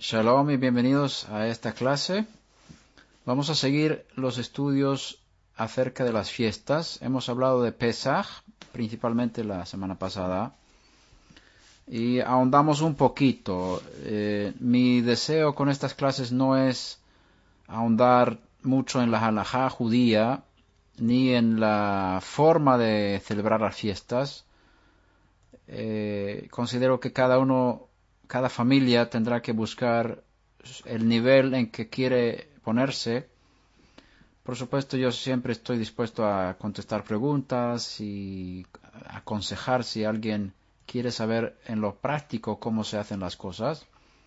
Shalom y bienvenidos a esta clase. Vamos a seguir los estudios acerca de las fiestas. Hemos hablado de Pesaj, principalmente la semana pasada, y ahondamos un poquito. Mi deseo con estas clases no es ahondar mucho en la halajá judía, ni en la forma de celebrar las fiestas. Considero que cada familia tendrá que buscar el nivel en que quiere ponerse. Por supuesto, yo siempre estoy dispuesto a contestar preguntas y aconsejar si alguien quiere saber en lo práctico cómo se hacen las cosas.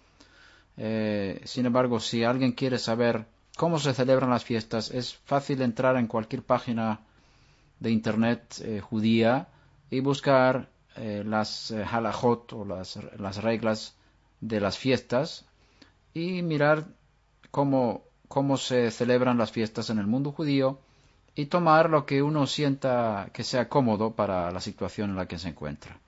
Sin embargo, si alguien quiere saber cómo se celebran las fiestas, es fácil entrar en cualquier página de internet judía y buscar las halajot o las reglas de las fiestas y mirar cómo se celebran las fiestas en el mundo judío y tomar lo que uno sienta que sea cómodo para la situación en la que se encuentra.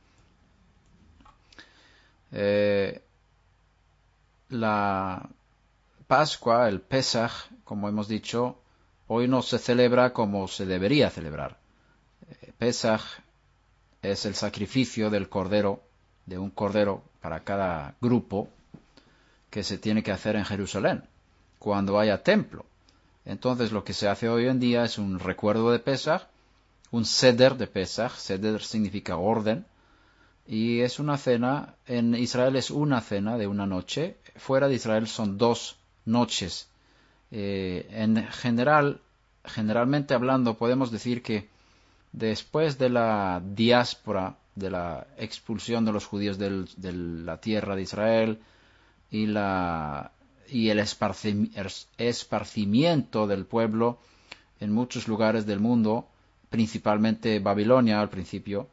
La Pascua, el Pesaj, como hemos dicho, hoy no se celebra como se debería celebrar. Pesaj es el sacrificio del cordero, de un cordero para cada grupo que se tiene que hacer en Jerusalén, cuando haya templo. Entonces lo que se hace hoy en día es un recuerdo de Pesaj, un seder de Pesaj. Seder significa orden, y es una cena. En Israel es una cena de una noche, fuera de Israel son 2 noches. Generalmente hablando, podemos decir que después de la diáspora, de la expulsión de los judíos de la tierra de Israel y el esparcimiento del pueblo en muchos lugares del mundo, principalmente Babilonia al principio,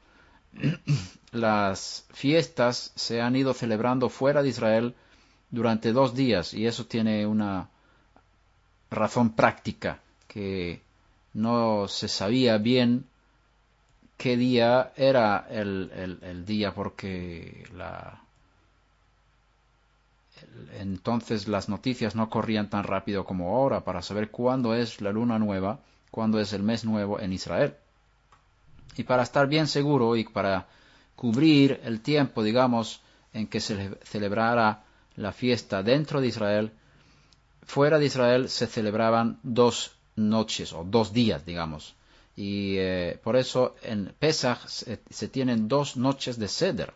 las fiestas se han ido celebrando fuera de Israel durante 2 días, y eso tiene una razón práctica, que no se sabía bien qué día era el día, porque entonces las noticias no corrían tan rápido como ahora para saber cuándo es la luna nueva, cuándo es el mes nuevo en Israel. Y para estar bien seguro y para cubrir el tiempo, digamos, en que se celebrara la fiesta dentro de Israel, fuera de Israel se celebraban 2 noches o 2 días, digamos. Y por eso en Pesaj se tienen 2 noches de Seder.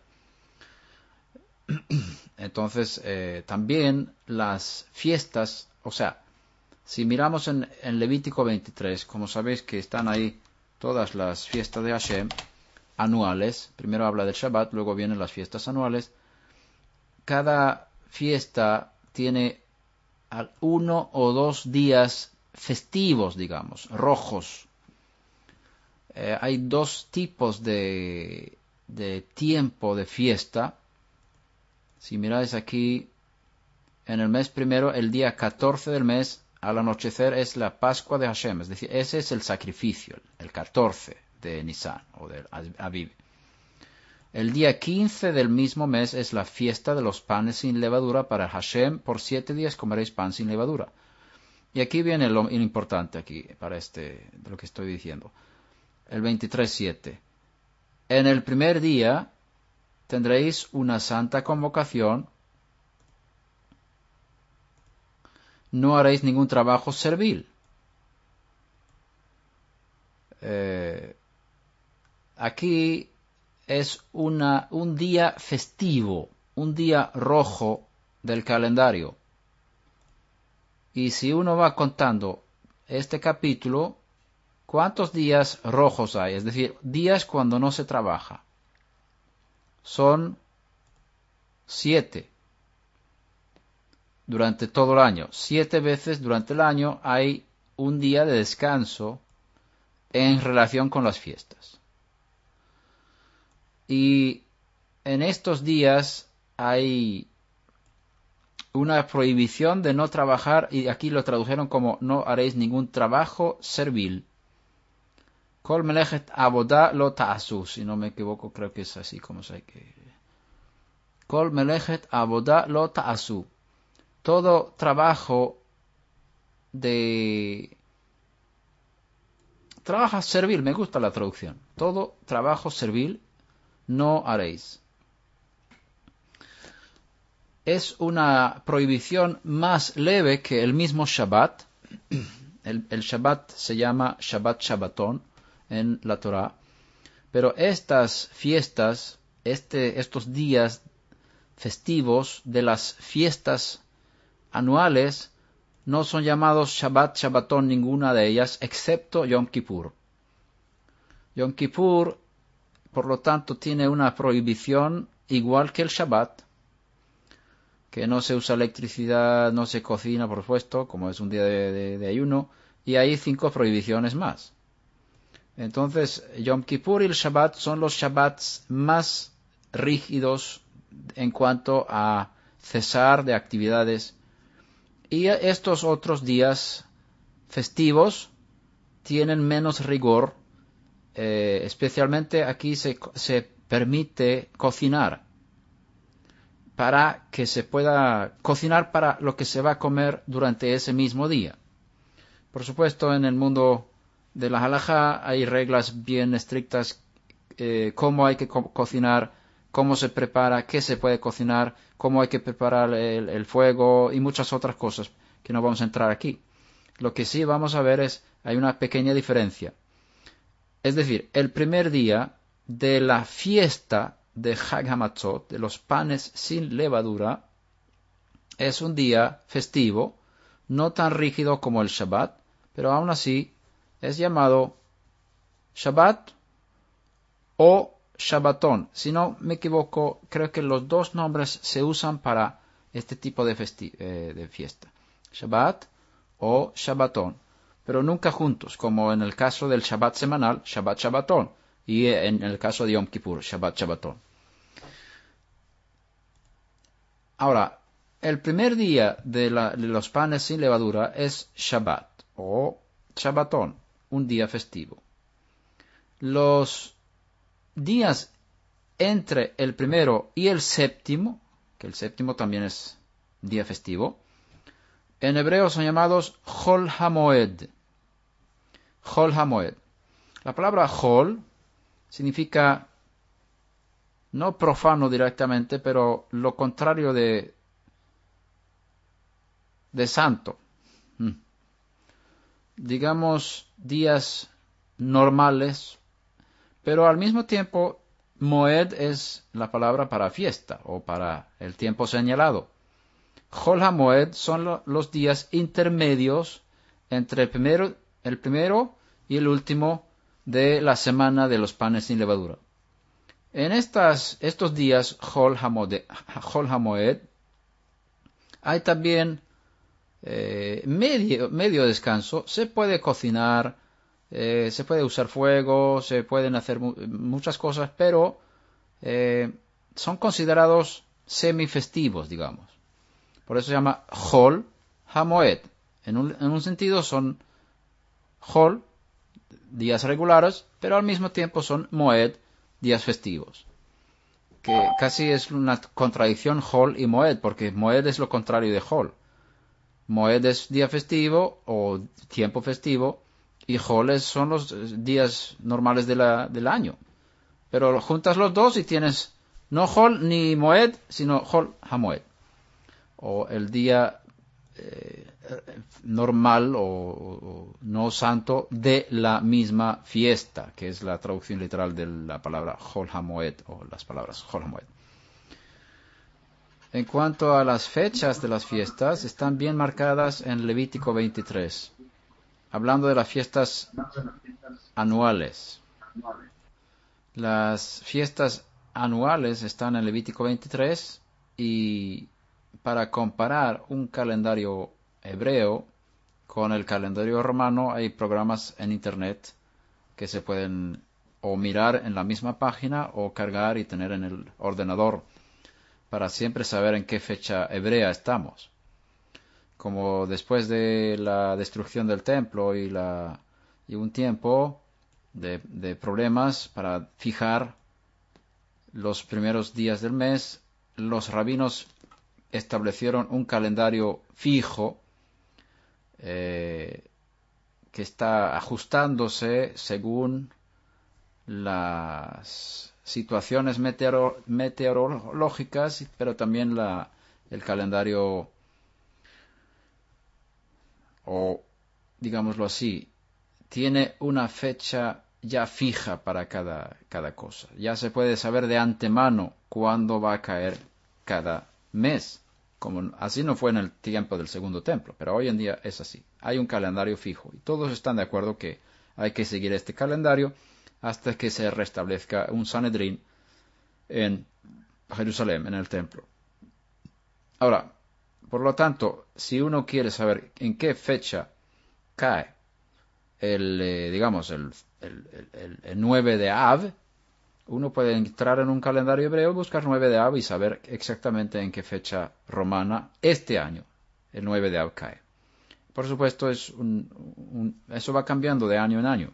Entonces también las fiestas, o sea, si miramos en Levítico 23, como sabéis que están ahí todas las fiestas de Hashem anuales, primero habla del Shabbat, luego vienen las fiestas anuales. Cada fiesta tiene 1 o 2 días festivos, digamos, rojos. Hay 2 tipos de tiempo de fiesta. Si miráis aquí, en el mes primero, el día 14 del mes, al anochecer, es la Pascua de Hashem, es decir, ese es el sacrificio, el 14 de Nisan o de Aviv. El día 15 del mismo mes es la fiesta de los panes sin levadura para Hashem. Por 7 días comeréis pan sin levadura. Y aquí viene lo importante aquí para de lo que estoy diciendo. El 23:7. En el primer día tendréis una santa convocación. No haréis ningún trabajo servil. Aquí es un día festivo, un día rojo del calendario. Y si uno va contando este capítulo, ¿cuántos días rojos hay? Es decir, días cuando no se trabaja. Son 7 durante todo el año. 7 veces durante el año hay un día de descanso en relación con las fiestas. Y en estos días hay una prohibición de no trabajar, y aquí lo tradujeron como no haréis ningún trabajo servil. Kol melechet avodah lo ta'asu, si no me equivoco, creo que es así como se hay que... Kol melechet avodah lo ta'asu. todo trabajo de... Trabajo servil, me gusta la traducción. Todo trabajo servil no haréis. Es una prohibición más leve que el mismo Shabbat. El Shabbat se llama Shabbat Shabbatón en la Torá. Pero estas fiestas, estos días festivos de las fiestas anuales, no son llamados Shabbat Shabbatón ninguna de ellas, excepto Yom Kippur. Yom Kippur, por lo tanto, tiene una prohibición igual que el Shabbat, que no se usa electricidad, no se cocina, por supuesto, como es un día de ayuno, y hay 5 prohibiciones más. Entonces, Yom Kippur y el Shabbat son los Shabbats más rígidos en cuanto a cesar de actividades. Y estos otros días festivos tienen menos rigor, especialmente aquí se permite cocinar, para que se pueda cocinar para lo que se va a comer durante ese mismo día. Por supuesto, en el mundo de la halajá hay reglas bien estrictas, cómo hay que cocinar, cómo se prepara, qué se puede cocinar, cómo hay que preparar el fuego y muchas otras cosas que no vamos a entrar aquí. Lo que sí vamos a ver hay una pequeña diferencia. Es decir, el primer día de la fiesta de Hag HaMatzot, de los panes sin levadura, es un día festivo, no tan rígido como el Shabbat, pero aún así es llamado Shabbat o Shabbatón. Si no me equivoco, creo que los dos nombres se usan para este tipo de fiesta. Shabbat o Shabbatón, pero nunca juntos, como en el caso del Shabbat semanal, Shabbat Shabbatón, y en el caso de Yom Kippur, Shabbat Shabbatón. Ahora, el primer día de los panes sin levadura es Shabbat o Shabbatón, un día festivo. Los días entre el primero y el séptimo, que el séptimo también es día festivo, en hebreo son llamados Chol HaMoed. Chol HaMoed. La palabra Chol significa no profano directamente, pero lo contrario de santo. Digamos días normales, pero al mismo tiempo Moed es la palabra para fiesta o para el tiempo señalado. Chol HaMoed son los días intermedios entre el primero y el último de la semana de los panes sin levadura. En estos días Chol HaMoed hay también medio descanso. Se puede cocinar, se puede usar fuego, se pueden hacer muchas cosas, pero son considerados semifestivos, digamos. Por eso se llama Chol HaMoed. En un sentido son Chol, días regulares, pero al mismo tiempo son Moed, días festivos. Que casi es una contradicción Chol y Moed, porque Moed es lo contrario de Chol. Moed es día festivo o tiempo festivo, y Chol son los días normales del año. Pero juntas los dos y tienes no Chol ni Moed, sino Chol HaMoed. O el día normal o no santo de la misma fiesta, que es la traducción literal de la palabra Chol HaMoed o las palabras Chol HaMoed. En cuanto a las fechas de las fiestas, están bien marcadas en Levítico 23, hablando de las fiestas anuales. Las fiestas anuales están en Levítico 23 y para comparar un calendario hebreo con el calendario romano hay programas en internet que se pueden o mirar en la misma página o cargar y tener en el ordenador para siempre saber en qué fecha hebrea estamos. Como después de la destrucción del templo y un tiempo de problemas para fijar los primeros días del mes, los rabinos establecieron un calendario fijo que está ajustándose según las situaciones meteorológicas, pero también el calendario, o digámoslo así, tiene una fecha ya fija para cada cosa. Ya se puede saber de antemano cuándo va a caer cada mes. Como así no fue en el tiempo del Segundo Templo, pero hoy en día es así. Hay un calendario fijo y todos están de acuerdo que hay que seguir este calendario hasta que se restablezca un Sanedrín en Jerusalén, en el templo. Ahora, por lo tanto, si uno quiere saber en qué fecha cae digamos, el 9 de Av, uno puede entrar en un calendario hebreo, buscar 9 de Av y saber exactamente en qué fecha romana este año el 9 de Av cae. Por supuesto, eso va cambiando de año en año.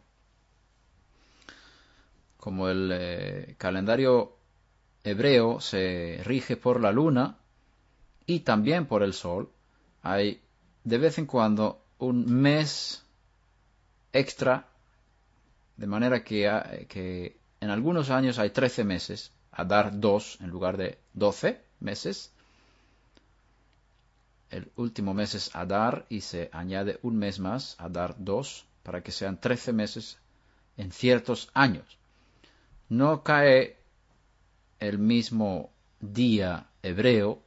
Como el calendario hebreo se rige por la luna y también por el sol, hay de vez en cuando un mes extra, de manera que en algunos años hay 13 meses, Adar 2 en lugar de 12 meses. El último mes es Adar y se añade un mes más, Adar 2, para que sean 13 meses en ciertos años. No cae el mismo día hebreo,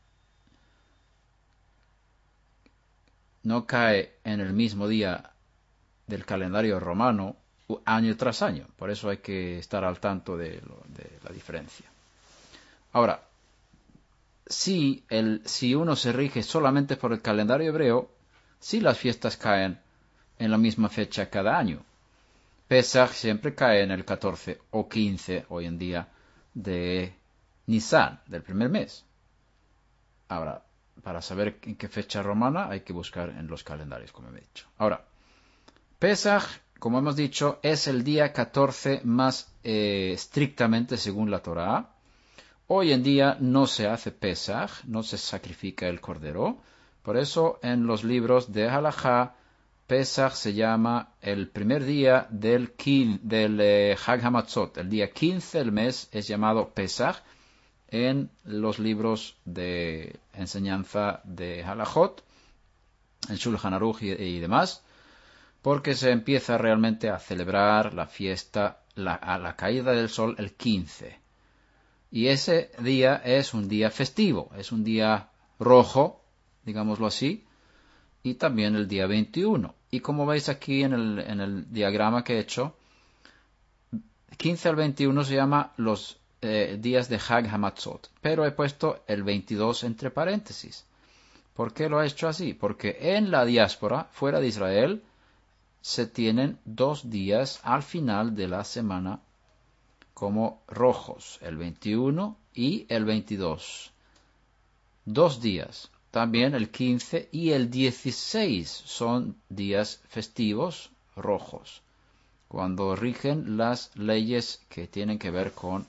no cae en el mismo día del calendario romano año tras año. Por eso hay que estar al tanto de la diferencia. Ahora, si uno se rige solamente por el calendario hebreo, sí las fiestas caen en la misma fecha cada año. Pesach siempre cae en el 14 o 15 hoy en día de Nisan, del primer mes. Ahora, para saber en qué fecha romana hay que buscar en los calendarios, como he dicho. Ahora, Pesach, como hemos dicho, es el día 14 más estrictamente según la Torá. Hoy en día no se hace Pesach, no se sacrifica el cordero. Por eso en los libros de Halajá, Pesach se llama el primer día del Hag HaMatzot. El día 15 del mes es llamado Pesach en los libros de enseñanza de Halajot, en Shulchan Aruch y demás, porque se empieza realmente a celebrar la fiesta a la caída del sol el 15. Y ese día es un día festivo, es un día rojo, digámoslo así, y también el día 21. Y como veis aquí en el diagrama que he hecho, 15 al 21 se llama los días de Hag HaMatzot, pero he puesto el 22 entre paréntesis. ¿Por qué lo he hecho así? Porque en la diáspora, fuera de Israel, se tienen 2 días al final de la semana como rojos, el 21 y el 22. 2 días. También el 15 y el 16 son días festivos rojos, cuando rigen las leyes que tienen que ver con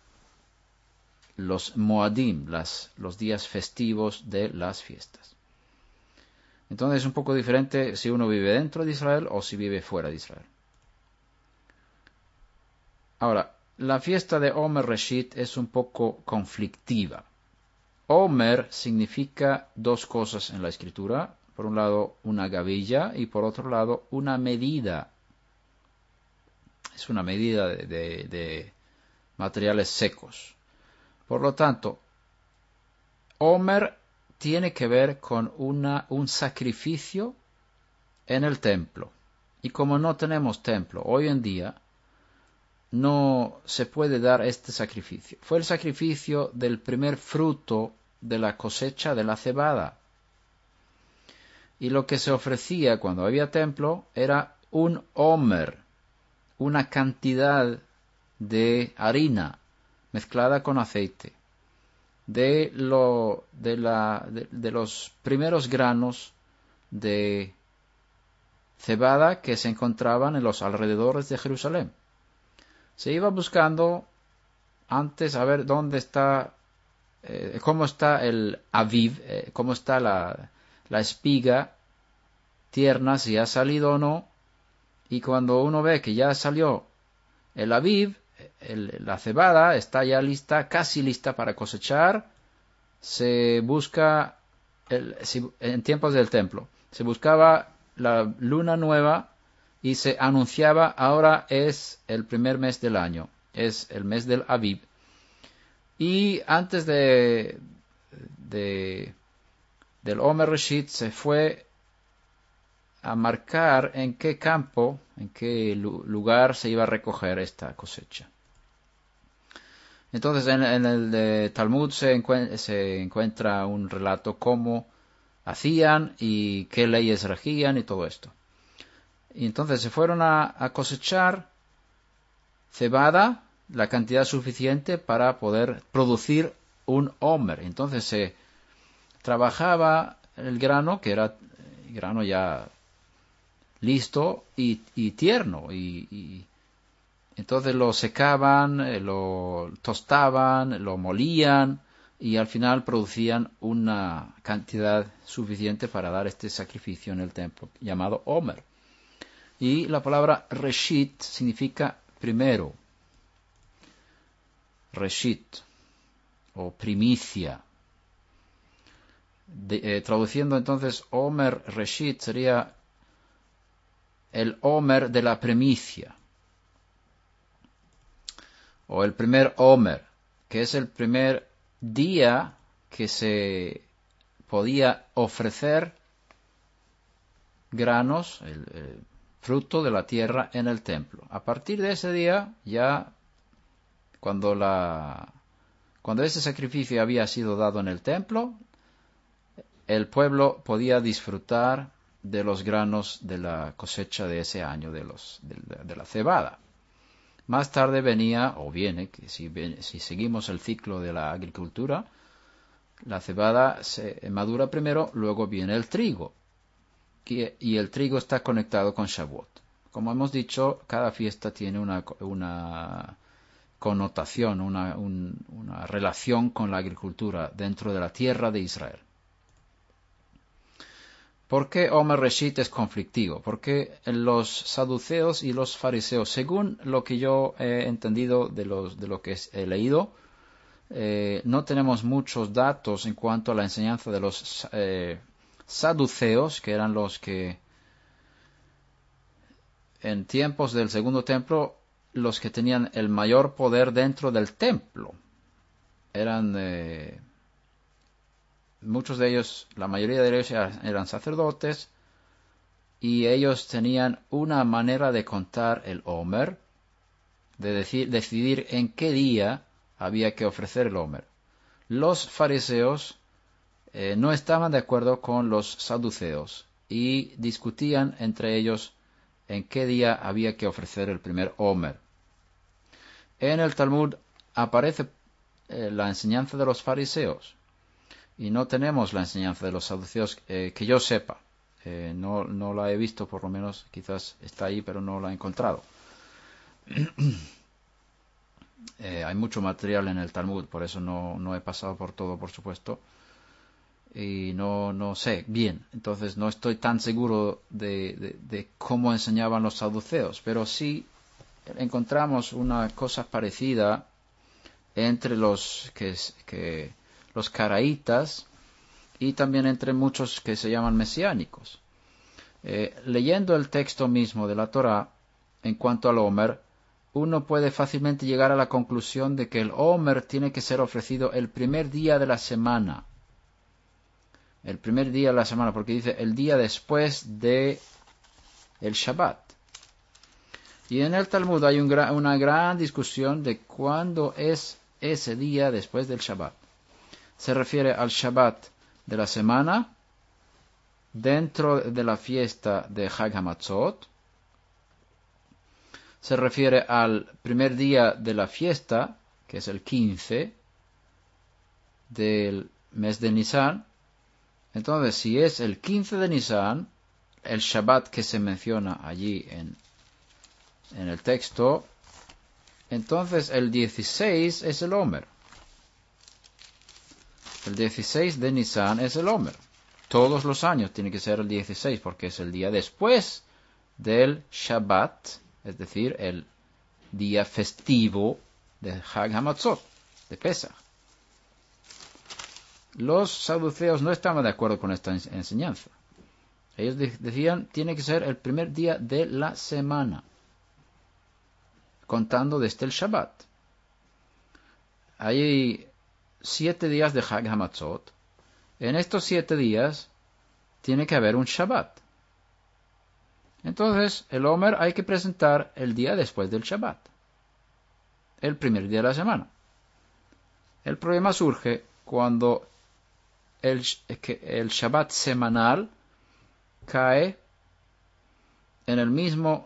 los Moadim, los días festivos de las fiestas. Entonces es un poco diferente si uno vive dentro de Israel o si vive fuera de Israel. Ahora, la fiesta de Omer Reshit es un poco conflictiva. Omer significa 2 cosas en la escritura. Por un lado, una gavilla y por otro lado, una medida. Es una medida de materiales secos. Por lo tanto, Omer tiene que ver con un sacrificio en el templo. Y como no tenemos templo hoy en día, no se puede dar este sacrificio. Fue el sacrificio del primer fruto de la cosecha de la cebada. Y lo que se ofrecía cuando había templo era un omer, una cantidad de harina mezclada con aceite, de los primeros granos de cebada que se encontraban en los alrededores de Jerusalén. Se iba buscando antes a ver dónde está cómo está el aviv, cómo está la espiga tierna, si ha salido o no. Y cuando uno ve que ya salió el aviv, la cebada está ya lista, casi lista para cosechar, se busca, en tiempos del templo, se buscaba la luna nueva y se anunciaba: ahora es el primer mes del año, es el mes del aviv. Y antes del Omer Reshit se fue a marcar en qué campo, en qué lugar se iba a recoger esta cosecha. Entonces en el de Talmud se encuentra un relato cómo hacían y qué leyes regían y todo esto. Y entonces se fueron a cosechar cebada, la cantidad suficiente para poder producir un omer. Entonces se trabajaba el grano, que era grano ya listo y tierno, y entonces lo secaban, lo tostaban, lo molían y al final producían una cantidad suficiente para dar este sacrificio en el templo llamado omer. Y la palabra reshit significa primero, reshit o primicia. Traduciendo entonces omer reshit sería el omer de la primicia, o el primer omer, que es el primer día que se podía ofrecer granos, el fruto de la tierra en el templo. A partir de ese día, ya cuando ese sacrificio había sido dado en el templo, el pueblo podía disfrutar de los granos de la cosecha de ese año, de la cebada. Más tarde venía, o viene, que si seguimos el ciclo de la agricultura, la cebada se madura primero, luego viene el trigo. Y el trigo está conectado con Shavuot. Como hemos dicho, cada fiesta tiene una connotación, una relación con la agricultura dentro de la tierra de Israel. ¿Por qué Omer Reshit es conflictivo? Porque los saduceos y los fariseos, según lo que yo he entendido de lo que he leído, no tenemos muchos datos en cuanto a la enseñanza de los saduceos, que eran los que en tiempos del segundo templo, los que tenían el mayor poder dentro del templo. Eran muchos de ellos, la mayoría de ellos eran sacerdotes, y ellos tenían una manera de contar el omer, de decidir en qué día había que ofrecer el omer. Los fariseos no estaban de acuerdo con los saduceos y discutían entre ellos en qué día había que ofrecer el primer omer. En el Talmud aparece la enseñanza de los fariseos y no tenemos la enseñanza de los saduceos que yo sepa. No la he visto, por lo menos quizás está ahí, pero no la he encontrado. Hay mucho material en el Talmud, por eso no he pasado por todo, por supuesto. Y no sé bien, entonces no estoy tan seguro de cómo enseñaban los saduceos, pero sí encontramos una cosa parecida entre los caraítas y también entre muchos que se llaman mesiánicos. Leyendo el texto mismo de la Torá, en cuanto al omer, uno puede fácilmente llegar a la conclusión de que el omer tiene que ser ofrecido el primer día de la semana. El primer día de la semana, porque dice el día después de el Shabbat. Y en el Talmud hay una gran discusión de cuándo es ese día después del Shabbat. Se refiere al Shabbat de la semana dentro de la fiesta de Chag HaMatzot. Se refiere al primer día de la fiesta, que es el 15 del mes de Nisan. Entonces, si es el 15 de Nisan, el Shabbat que se menciona allí en el texto, entonces el 16 es el omer. El 16 de Nisan es el Omer. Todos los años tiene que ser el 16 porque es el día después del Shabbat, es decir, el día festivo de Hag HaMatzot, de Pesach. Los saduceos no estaban de acuerdo con esta enseñanza. Ellos decían, tiene que ser el primer día de la semana, contando desde el Shabbat. Hay 7 días de Hag HaMatzot. En estos 7 días tiene que haber un Shabbat. Entonces, el Omer hay que presentar el día después del Shabbat, el primer día de la semana. El problema surge cuando el Shabbat semanal cae en el mismo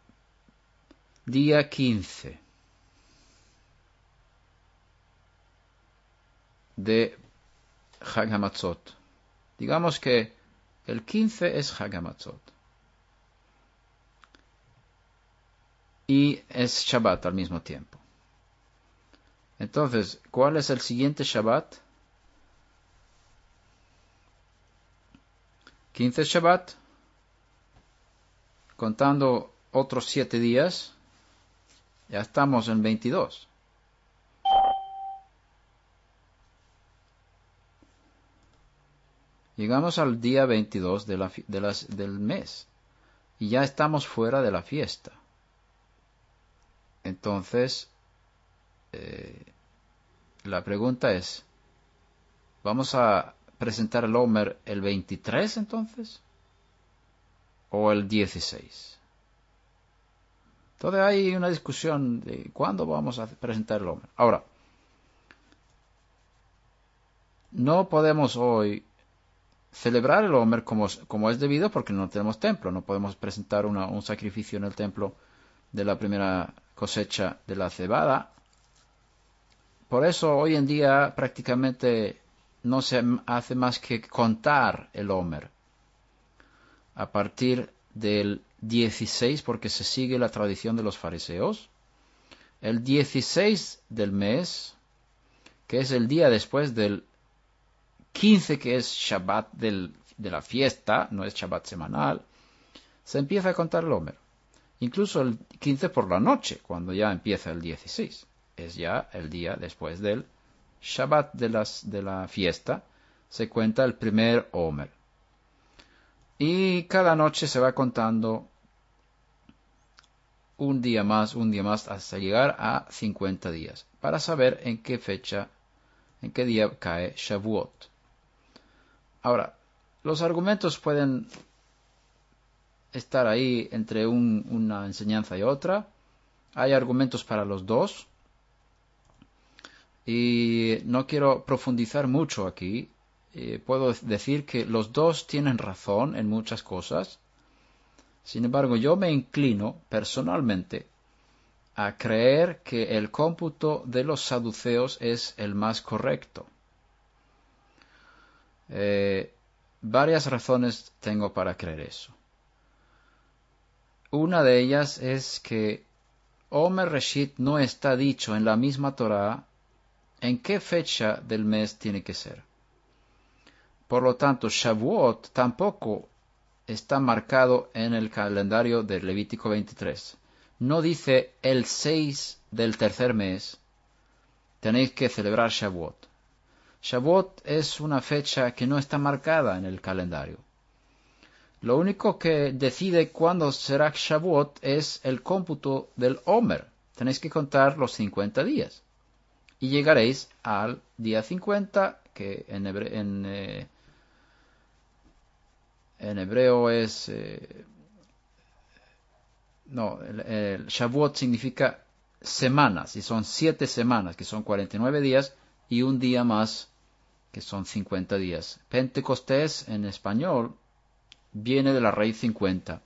día 15 de Hag HaMatzot. Digamos que el 15 es Hag HaMatzot y es Shabbat al mismo tiempo. Entonces, ¿cuál es el siguiente Shabbat? 15 Shabbat, contando otros 7 días, ya estamos en 22. Llegamos al día 22 del mes y ya estamos fuera de la fiesta. Entonces, la pregunta es, ¿vamos a presentar el Omer el 23 entonces? ¿O el 16? Entonces hay una discusión de cuándo vamos a presentar el Omer. Ahora, no podemos hoy celebrar el Omer como es debido porque no tenemos templo. No podemos presentar un sacrificio en el templo de la primera cosecha de la cebada. Por eso hoy en día prácticamente no se hace más que contar el Omer a partir del 16 porque se sigue la tradición de los fariseos. El 16 del mes, que es el día después del 15 que es Shabbat de la fiesta, no es Shabbat semanal, se empieza a contar el Omer. Incluso el 15 por la noche, cuando ya empieza el 16. Es ya el día después del Shabbat de la fiesta, se cuenta el primer Omer. Y cada noche se va contando un día más, hasta llegar a 50 días, para saber en qué fecha, en qué día cae Shavuot. Ahora, los argumentos pueden estar ahí entre una enseñanza y otra. Hay argumentos para los dos. Y no quiero profundizar mucho aquí. Puedo decir que los dos tienen razón en muchas cosas. Sin embargo, yo me inclino personalmente a creer que el cómputo de los saduceos es el más correcto. Varias razones tengo para creer eso. Una de ellas es que Omer Reshit no está dicho en la misma Torá en qué fecha del mes tiene que ser. Por lo tanto, Shavuot tampoco está marcado en el calendario del Levítico 23. No dice el 6 del tercer mes tenéis que celebrar Shavuot. Shavuot es una fecha que no está marcada en el calendario. Lo único que decide cuándo será Shavuot es el cómputo del Omer. Tenéis que contar los 50 días. Y llegaréis al día 50, que en hebreo es... el Shavuot significa semanas, y son 7 semanas, que son 49 días, y un día más, que son 50 días. Pentecostés, en español, viene de la raíz 50,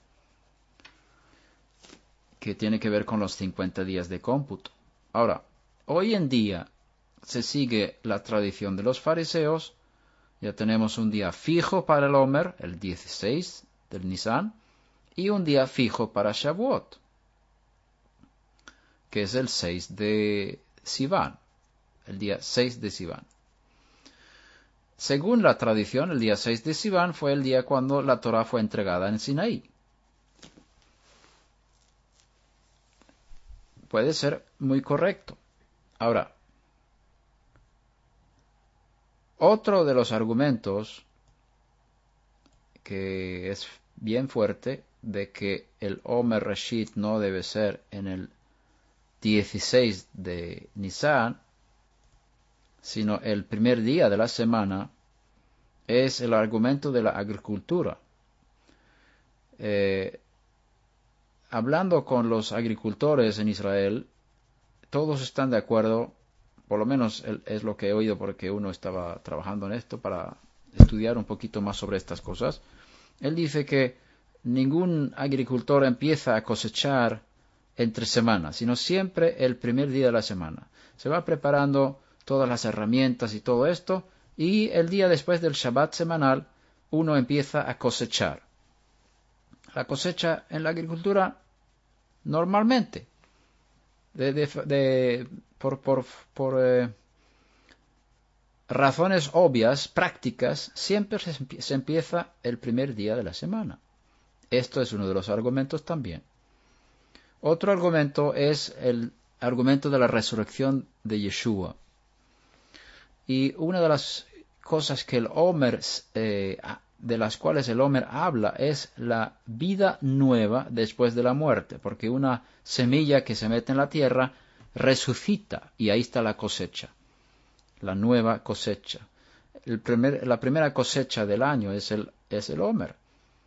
que tiene que ver con los 50 días de cómputo. Ahora, hoy en día se sigue la tradición de los fariseos. Ya tenemos un día fijo para el Omer, el 16 del Nisan, y un día fijo para Shavuot, que es el 6 de Sivan, el día 6 de Sivan. según la tradición, el día 6 de Sivan fue el día cuando la Torá fue entregada en Sinaí. Puede ser muy correcto. Ahora, otro de los argumentos que es bien fuerte de que el Omer Reshit no debe ser en el 16 de Nisan, sino el primer día de la semana, es el argumento de la agricultura. Hablando con los agricultores en Israel, todos están de acuerdo, por lo menos es lo que he oído porque uno estaba trabajando en esto para estudiar un poquito más sobre estas cosas. Él dice que ningún agricultor empieza a cosechar entre semanas, sino siempre el primer día de la semana. Se va preparando todas las herramientas y todo esto, y el día después del Shabbat semanal uno empieza a cosechar. La cosecha en la agricultura normalmente, por razones obvias, prácticas, siempre se empieza el primer día de la semana. Esto es uno de los argumentos también. Otro argumento es el argumento de la resurrección de Yeshua. Y una de las cosas que el Omer, de las cuales el Omer habla, es la vida nueva después de la muerte, porque una semilla que se mete en la tierra resucita, y ahí está la cosecha, la nueva cosecha. La primera cosecha del año es el Omer,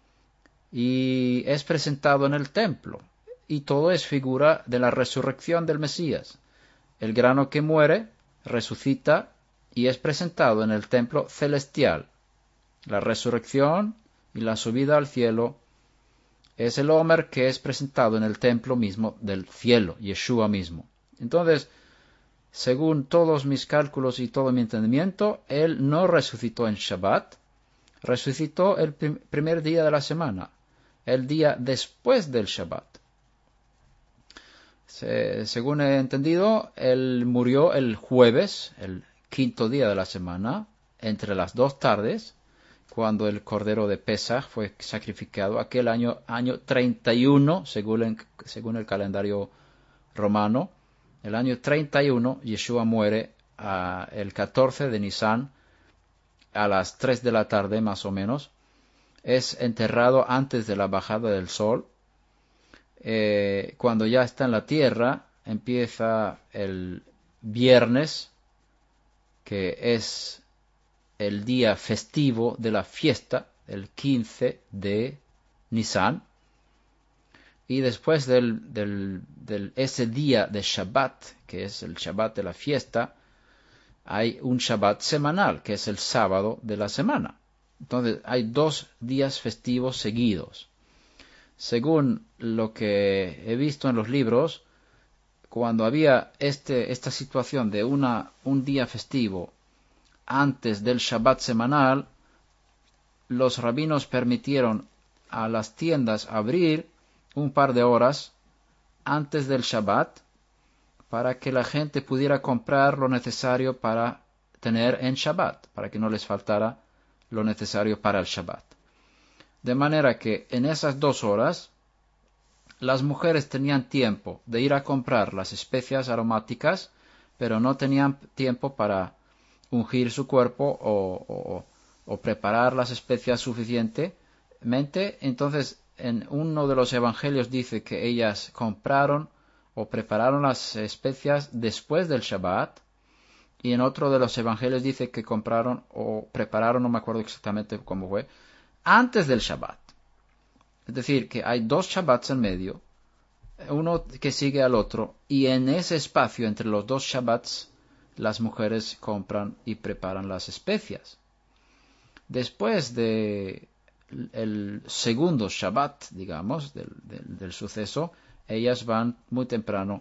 y es presentado en el templo, y todo es figura de la resurrección del Mesías. El grano que muere resucita y es presentado en el templo celestial. La resurrección y la subida al cielo es el Omer que es presentado en el templo mismo del cielo, Yeshua mismo. Entonces, según todos mis cálculos y todo mi entendimiento, él no resucitó en Shabbat, resucitó el primer día de la semana, el día después del Shabbat. Según he entendido, él murió el jueves, el quinto día de la semana, entre las 2 tardes, cuando el cordero de Pesach fue sacrificado, aquel año 31, según el calendario romano. El año 31, Yeshua muere el 14 de Nisan, a las 3 de la tarde más o menos. Es enterrado antes de la bajada del sol. Cuando ya está en la tierra, empieza el viernes, que es el día festivo de la fiesta, el 15 de Nisan, y después ese día de Shabbat, que es el Shabbat de la fiesta, hay un Shabbat semanal, que es el sábado de la semana. Entonces hay 2 días festivos seguidos. Según lo que he visto en los libros, cuando había esta situación de un día festivo antes del Shabbat semanal, los rabinos permitieron a las tiendas abrir un par de horas antes del Shabbat para que la gente pudiera comprar lo necesario para tener en Shabbat, para que no les faltara lo necesario para el Shabbat. De manera que en esas 2 horas las mujeres tenían tiempo de ir a comprar las especias aromáticas, pero no tenían tiempo para ungir su cuerpo o preparar las especias suficientemente. Entonces, en uno de los evangelios dice que ellas compraron o prepararon las especias después del Shabbat, y en otro de los evangelios dice que compraron o prepararon, no me acuerdo exactamente cómo fue, antes del Shabbat. Es decir, que hay 2 Shabbats en medio, uno que sigue al otro, y en ese espacio entre los 2 Shabbats las mujeres compran y preparan las especias. Después de el segundo Shabbat, digamos, del suceso, ellas van muy temprano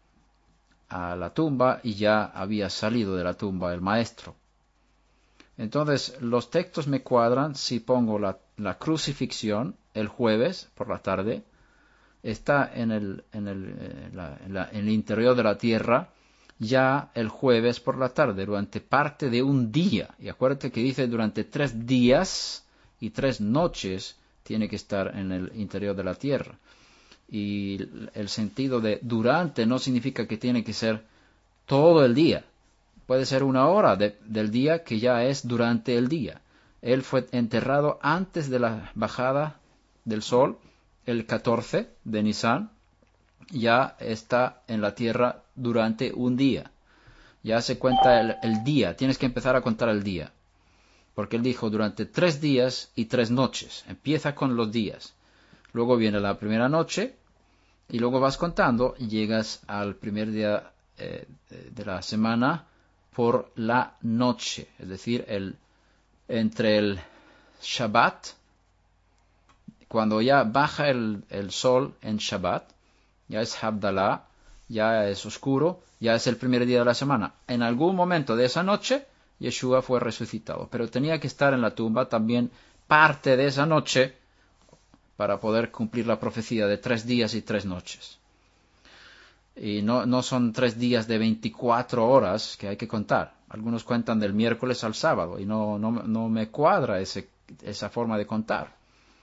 a la tumba y ya había salido de la tumba el maestro. Entonces, los textos me cuadran si pongo la crucifixión el jueves por la tarde, está en el interior de la tierra, ya el jueves por la tarde, durante parte de un día. Y acuérdate que dice durante 3 días y 3 noches tiene que estar en el interior de la tierra. Y el sentido de durante no significa que tiene que ser todo el día. Puede ser una hora del día que ya es durante el día. Él fue enterrado antes de la bajada del sol, el 14 de Nisan. Ya está en la tierra durante un día. Ya se cuenta el día. Tienes que empezar a contar el día. Porque él dijo durante 3 días y 3 noches. Empieza con los días. Luego viene la primera noche. Y luego vas contando y llegas al primer día de la semana por la noche. Es decir, entre el Shabbat, cuando ya baja el sol en Shabbat, ya es Havdalah, ya es oscuro, ya es el primer día de la semana. En algún momento de esa noche, Yeshua fue resucitado. Pero tenía que estar en la tumba también parte de esa noche para poder cumplir la profecía de 3 días y 3 noches. Y no son 3 días de 24 horas que hay que contar. Algunos cuentan del miércoles al sábado y no me cuadra esa forma de contar.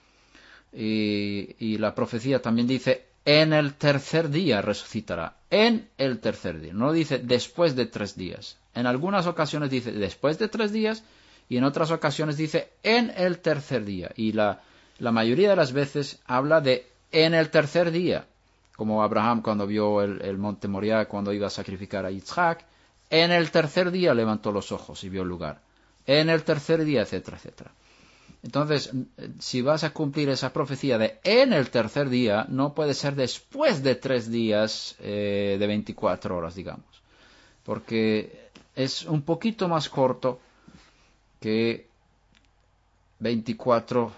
Y la profecía también dice, en el tercer día resucitará. En el tercer día. No dice después de 3 días. En algunas ocasiones dice después de 3 días y en otras ocasiones dice en el tercer día. Y la mayoría de las veces habla de en el tercer día. Como Abraham cuando vio el monte Moriah, cuando iba a sacrificar a Yitzhak. En el tercer día levantó los ojos y vio el lugar. En el tercer día, etcétera, etcétera. Entonces, si vas a cumplir esa profecía de en el tercer día, no puede ser después de 3 días de 24 horas, digamos. Porque es un poquito más corto que 24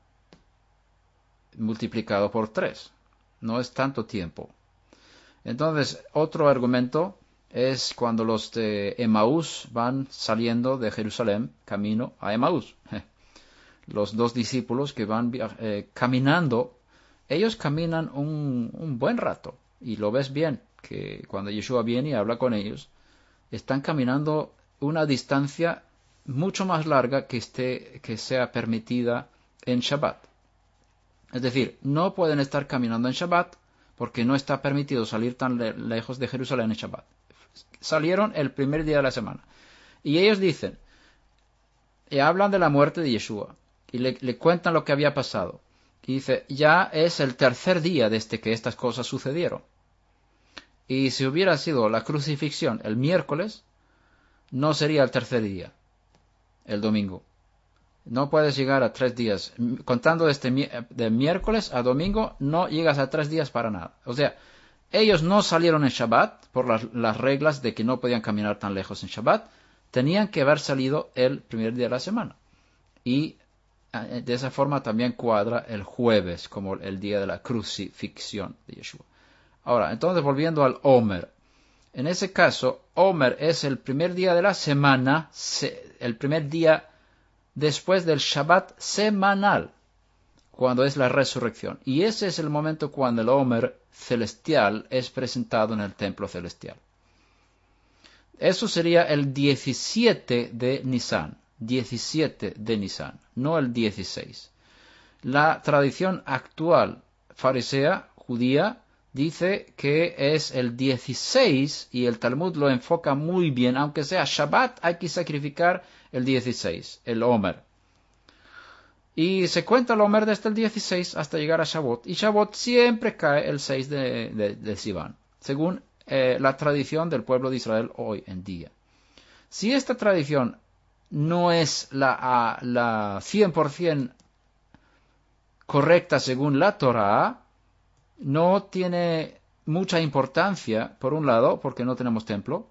multiplicado por 3. No es tanto tiempo. Entonces, otro argumento es cuando los de Emaús van saliendo de Jerusalén, camino a Emaús. Los 2 discípulos que van caminando, ellos caminan un buen rato. Y lo ves bien, que cuando Yeshua viene y habla con ellos, están caminando una distancia mucho más larga que sea permitida en Shabbat. Es decir, no pueden estar caminando en Shabbat porque no está permitido salir tan lejos de Jerusalén en Shabbat. Salieron el primer día de la semana. Y ellos dicen, y hablan de la muerte de Yeshua, y le cuentan lo que había pasado. Y dice, ya es el tercer día desde que estas cosas sucedieron. Y si hubiera sido la crucifixión el miércoles, no sería el tercer día, el domingo. No puedes llegar a 3 días. Contando de miércoles a domingo, no llegas a 3 días para nada. O sea, ellos no salieron en Shabbat por las reglas de que no podían caminar tan lejos en Shabbat. Tenían que haber salido el primer día de la semana. Y de esa forma también cuadra el jueves como el día de la crucifixión de Yeshua. Ahora, entonces volviendo al Omer. En ese caso, Omer es el primer día de la semana, el primer día después del Shabbat semanal, cuando es la resurrección. Y ese es el momento cuando el Omer celestial es presentado en el templo celestial. Eso sería el 17 de Nisan. 17 de Nisan, no el 16. La tradición actual farisea, judía, dice que es el 16 y el Talmud lo enfoca muy bien. Aunque sea Shabbat, hay que sacrificar el 16, el Omer. Y se cuenta el Omer desde el 16 hasta llegar a Shavuot. Y Shavuot siempre cae el 6 de Sivan, según la tradición del pueblo de Israel hoy en día. Si esta tradición no es la 100% correcta según la Torah, no tiene mucha importancia, por un lado, porque no tenemos templo.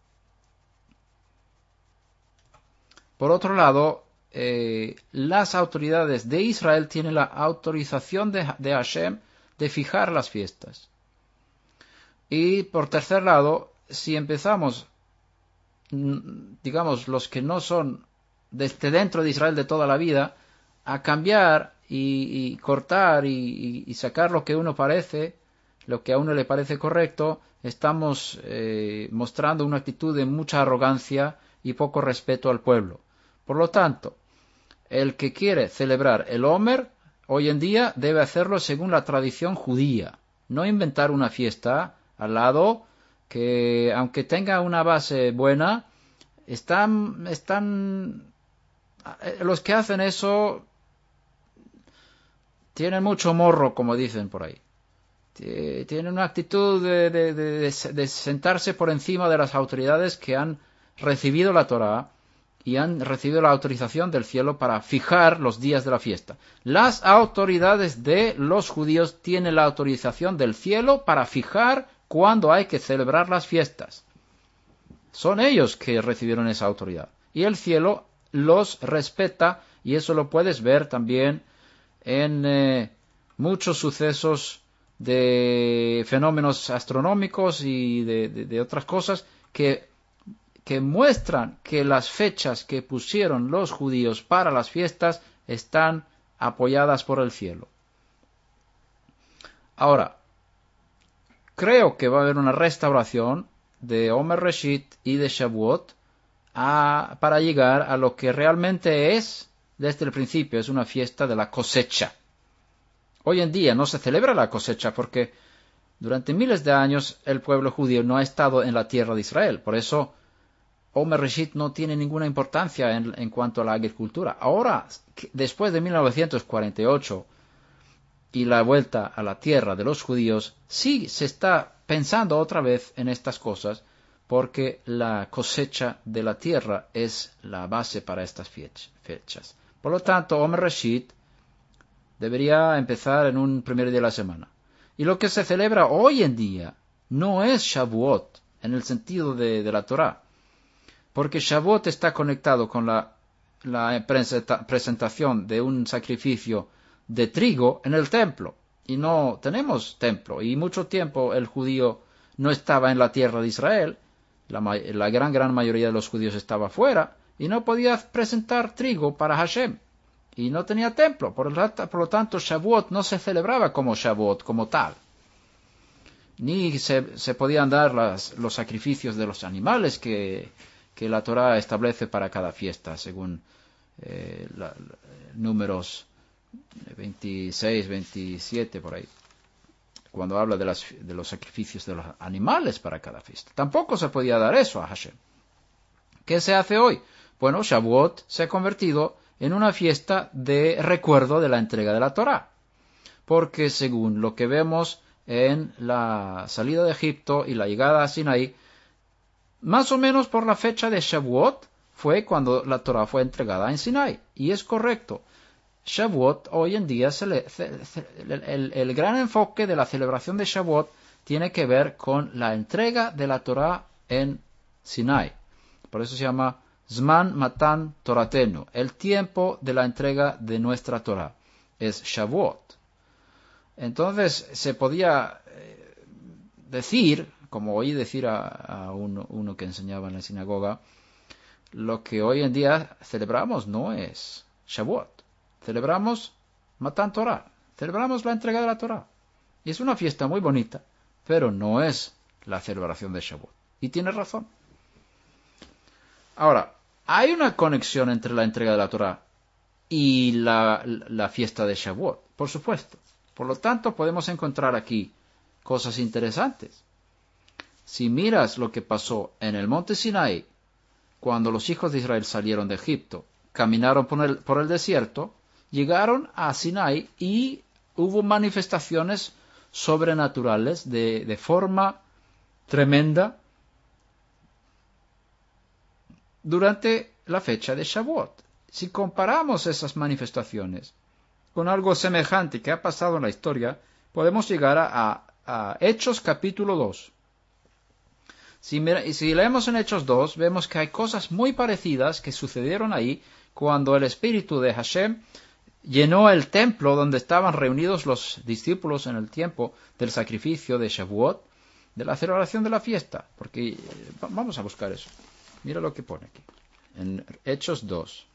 Por otro lado, las autoridades de Israel tienen la autorización de Hashem de fijar las fiestas. Y por tercer lado, si empezamos, digamos, los que no son desde dentro de Israel de toda la vida, a cambiar y cortar y sacar lo que uno parece, lo que a uno le parece correcto, estamos mostrando una actitud de mucha arrogancia y poco respeto al pueblo. Por lo tanto, el que quiere celebrar el Omer hoy en día debe hacerlo según la tradición judía, no inventar una fiesta al lado que, aunque tenga una base buena, los que hacen eso tienen mucho morro, como dicen por ahí. Tienen una actitud de sentarse por encima de las autoridades que han recibido la Torá y han recibido la autorización del cielo para fijar los días de la fiesta. Las autoridades de los judíos tienen la autorización del cielo para fijar cuándo hay que celebrar las fiestas. Son ellos que recibieron esa autoridad. Y el cielo los respeta, y eso lo puedes ver también en muchos sucesos de fenómenos astronómicos y de otras cosas que muestran que las fechas que pusieron los judíos para las fiestas están apoyadas por el cielo. Ahora, creo que va a haber una restauración de Omer Reshit y de Shavuot para llegar a lo que realmente es desde el principio, es una fiesta de la cosecha. Hoy en día no se celebra la cosecha porque durante miles de años el pueblo judío no ha estado en la tierra de Israel. Por eso Omer Reshit no tiene ninguna importancia en cuanto a la agricultura. Ahora, después de 1948 y la vuelta a la tierra de los judíos, sí se está pensando otra vez en estas cosas porque la cosecha de la tierra es la base para estas fechas. Por lo tanto, Omer Reshit debería empezar en un primer día de la semana. Y lo que se celebra hoy en día no es Shavuot en el sentido de la Torá, porque Shavuot está conectado con la presentación de un sacrificio de trigo en el templo. Y no tenemos templo. Y mucho tiempo el judío no estaba en la tierra de Israel. La gran mayoría de los judíos estaba fuera. Y no podía presentar trigo para Hashem. Y no tenía templo. Por lo tanto, Shavuot no se celebraba como Shavuot, como tal. Ni se podían dar los sacrificios de los animales que la Torá establece para cada fiesta, según números 26, 27, por ahí, cuando habla de los sacrificios de los animales para cada fiesta. Tampoco se podía dar eso a Hashem. ¿Qué se hace hoy? Bueno, Shavuot se ha convertido en una fiesta de recuerdo de la entrega de la Torá, porque según lo que vemos en la salida de Egipto y la llegada a Sinaí, más o menos por la fecha de Shavuot fue cuando la Torá fue entregada en Sinaí. Y es correcto. Shavuot, hoy en día, el gran enfoque de la celebración de Shavuot tiene que ver con la entrega de la Torá en Sinaí. Por eso se llama Zman Matan Toratenu, el tiempo de la entrega de nuestra Torá. Es Shavuot. Entonces se podía decir, como oí decir a uno que enseñaba en la sinagoga, lo que hoy en día celebramos no es Shavuot. Celebramos Matan Torah, celebramos la entrega de la Torah. Y es una fiesta muy bonita, pero no es la celebración de Shavuot. Y tiene razón. Ahora, hay una conexión entre la entrega de la Torah y la fiesta de Shavuot, por supuesto. Por lo tanto, podemos encontrar aquí cosas interesantes. Si miras lo que pasó en el monte Sinaí, cuando los hijos de Israel salieron de Egipto, caminaron por el desierto, llegaron a Sinaí y hubo manifestaciones sobrenaturales de forma tremenda durante la fecha de Shavuot. Si comparamos esas manifestaciones con algo semejante que ha pasado en la historia, podemos llegar a Hechos capítulo 2. Si leemos en Hechos 2, vemos que hay cosas muy parecidas que sucedieron ahí cuando el Espíritu de Hashem llenó el templo donde estaban reunidos los discípulos en el tiempo del sacrificio de Shavuot, de la celebración de la fiesta. Porque vamos a buscar eso. Mira lo que pone aquí, en Hechos 2.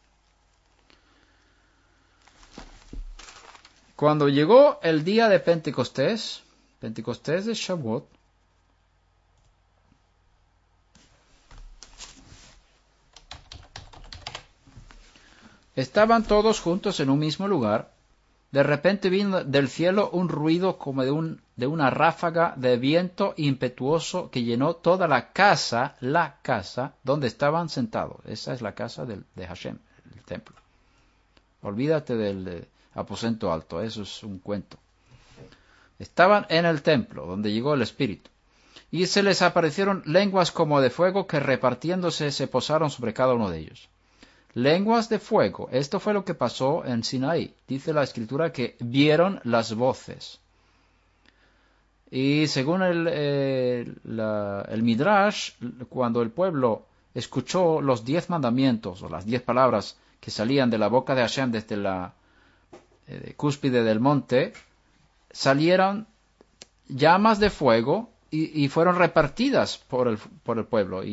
Cuando llegó el día de Pentecostés, Pentecostés es Shavuot. Estaban todos juntos en un mismo lugar. De repente vino del cielo un ruido como de una ráfaga de viento impetuoso que llenó toda la casa donde estaban sentados. Esa es la casa de Hashem, el templo. Olvídate del aposento alto, eso es un cuento. Estaban en el templo, donde llegó el Espíritu. Y se les aparecieron lenguas como de fuego que repartiéndose se posaron sobre cada uno de ellos. Lenguas de fuego. Esto fue lo que pasó en Sinaí. Dice la Escritura que vieron las voces. Y según el Midrash, cuando el pueblo escuchó los 10 mandamientos o las 10 palabras que salían de la boca de Hashem desde la cúspide del monte, salieron llamas de fuego y fueron repartidas por el pueblo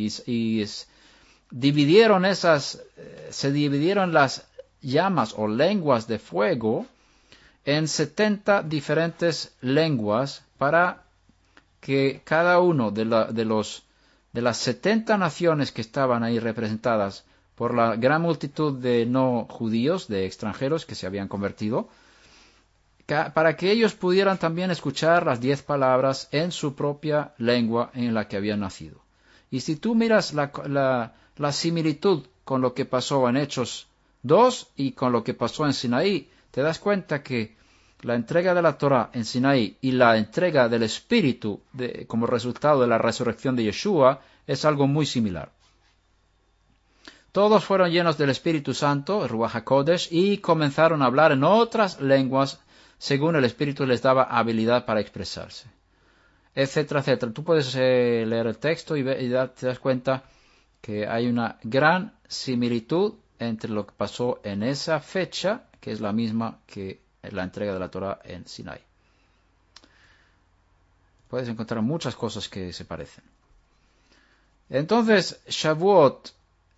se dividieron las llamas o lenguas de fuego en 70 diferentes lenguas para que cada uno de las 70 naciones que estaban ahí representadas por la gran multitud de no judíos, de extranjeros que se habían convertido, para que ellos pudieran también escuchar las 10 palabras en su propia lengua en la que habían nacido. Y si tú miras la similitud con lo que pasó en Hechos 2 y con lo que pasó en Sinaí, te das cuenta que la entrega de la Torá en Sinaí y la entrega del Espíritu como resultado de la resurrección de Yeshua es algo muy similar. Todos fueron llenos del Espíritu Santo, Ruach HaKodesh, y comenzaron a hablar en otras lenguas según el Espíritu les daba habilidad para expresarse, etcétera, etcétera. Tú puedes leer el texto y te das cuenta que hay una gran similitud entre lo que pasó en esa fecha, que es la misma que la entrega de la Torá en Sinai. Puedes encontrar muchas cosas que se parecen. Entonces, Shavuot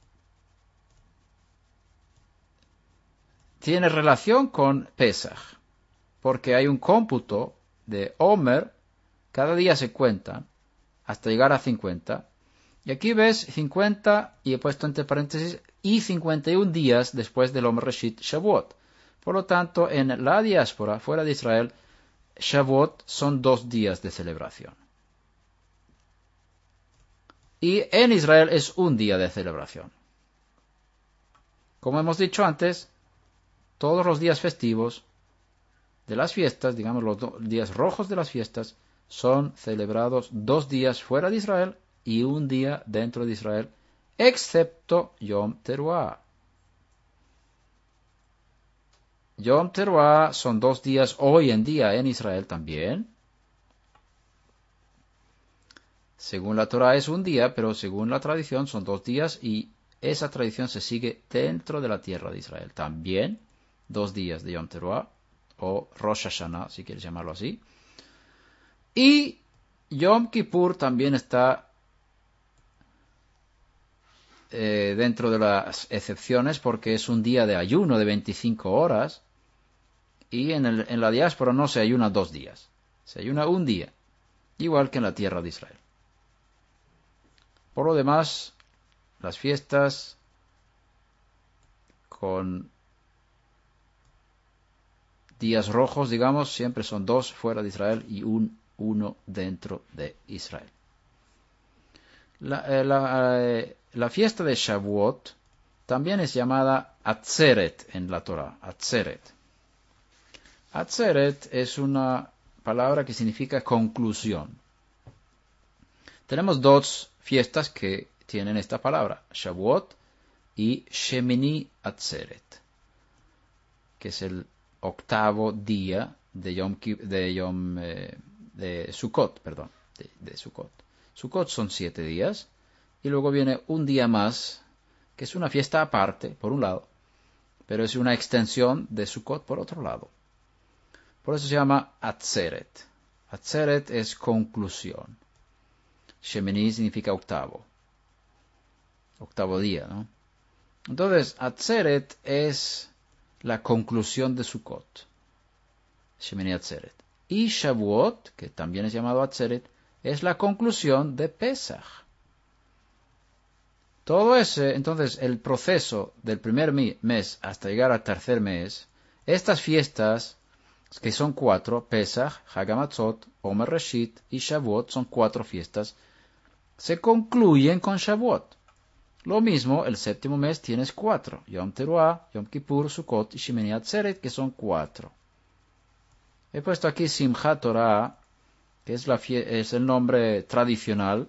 tiene relación con Pesach, porque hay un cómputo de Omer, cada día se cuentan, hasta llegar a 50, y aquí ves 50, y he puesto entre paréntesis, y 51 días después del Omer Reshit Shavuot. Por lo tanto, en la diáspora, fuera de Israel, Shavuot son 2 días de celebración. Y en Israel es un día de celebración. Como hemos dicho antes, todos los días festivos de las fiestas, digamos los días rojos de las fiestas, son celebrados 2 días fuera de Israel y un día dentro de Israel, excepto Yom Teruah. Yom Teruah son 2 días hoy en día en Israel también. Según la Torah es un día, pero según la tradición son 2 días y esa tradición se sigue dentro de la tierra de Israel. También 2 días de Yom Teruah, o Rosh Hashanah, si quieres llamarlo así. Y Yom Kippur también está dentro de las excepciones porque es un día de ayuno de 25 horas y en la diáspora no se ayuna 2 días, se ayuna un día, igual que en la tierra de Israel. Por lo demás, las fiestas con días rojos, digamos, siempre son 2 fuera de Israel y uno dentro de Israel. La fiesta de Shavuot también es llamada Atzeret en la Torah. Atzeret. Atzeret es una palabra que significa conclusión. Tenemos 2 fiestas que tienen esta palabra, Shavuot y Shemini Atzeret, que es el 8º día de Sukkot, perdón, de Sukkot. Sukkot son 7 días y luego viene un día más, que es una fiesta aparte, por un lado, pero es una extensión de Sukkot por otro lado. Por eso se llama Atzeret. Atzeret es conclusión. Shemini significa 8º día, ¿no? Entonces, Atzeret es la conclusión de Sukkot. Shemini Atzeret. Y Shavuot, que también es llamado Atzeret, es la conclusión de Pesach. Todo ese, entonces, el proceso del primer mes hasta llegar al tercer mes, estas fiestas, que son 4, Pesach, Hag HaMatzot, Omer Reshit y Shavuot, son 4 fiestas, se concluyen con Shavuot. Lo mismo, el séptimo mes tienes 4, Yom Teruah, Yom Kippur, Sukkot y Shemini Atzeret, que son 4. He puesto aquí Simchat Torah, que es el nombre tradicional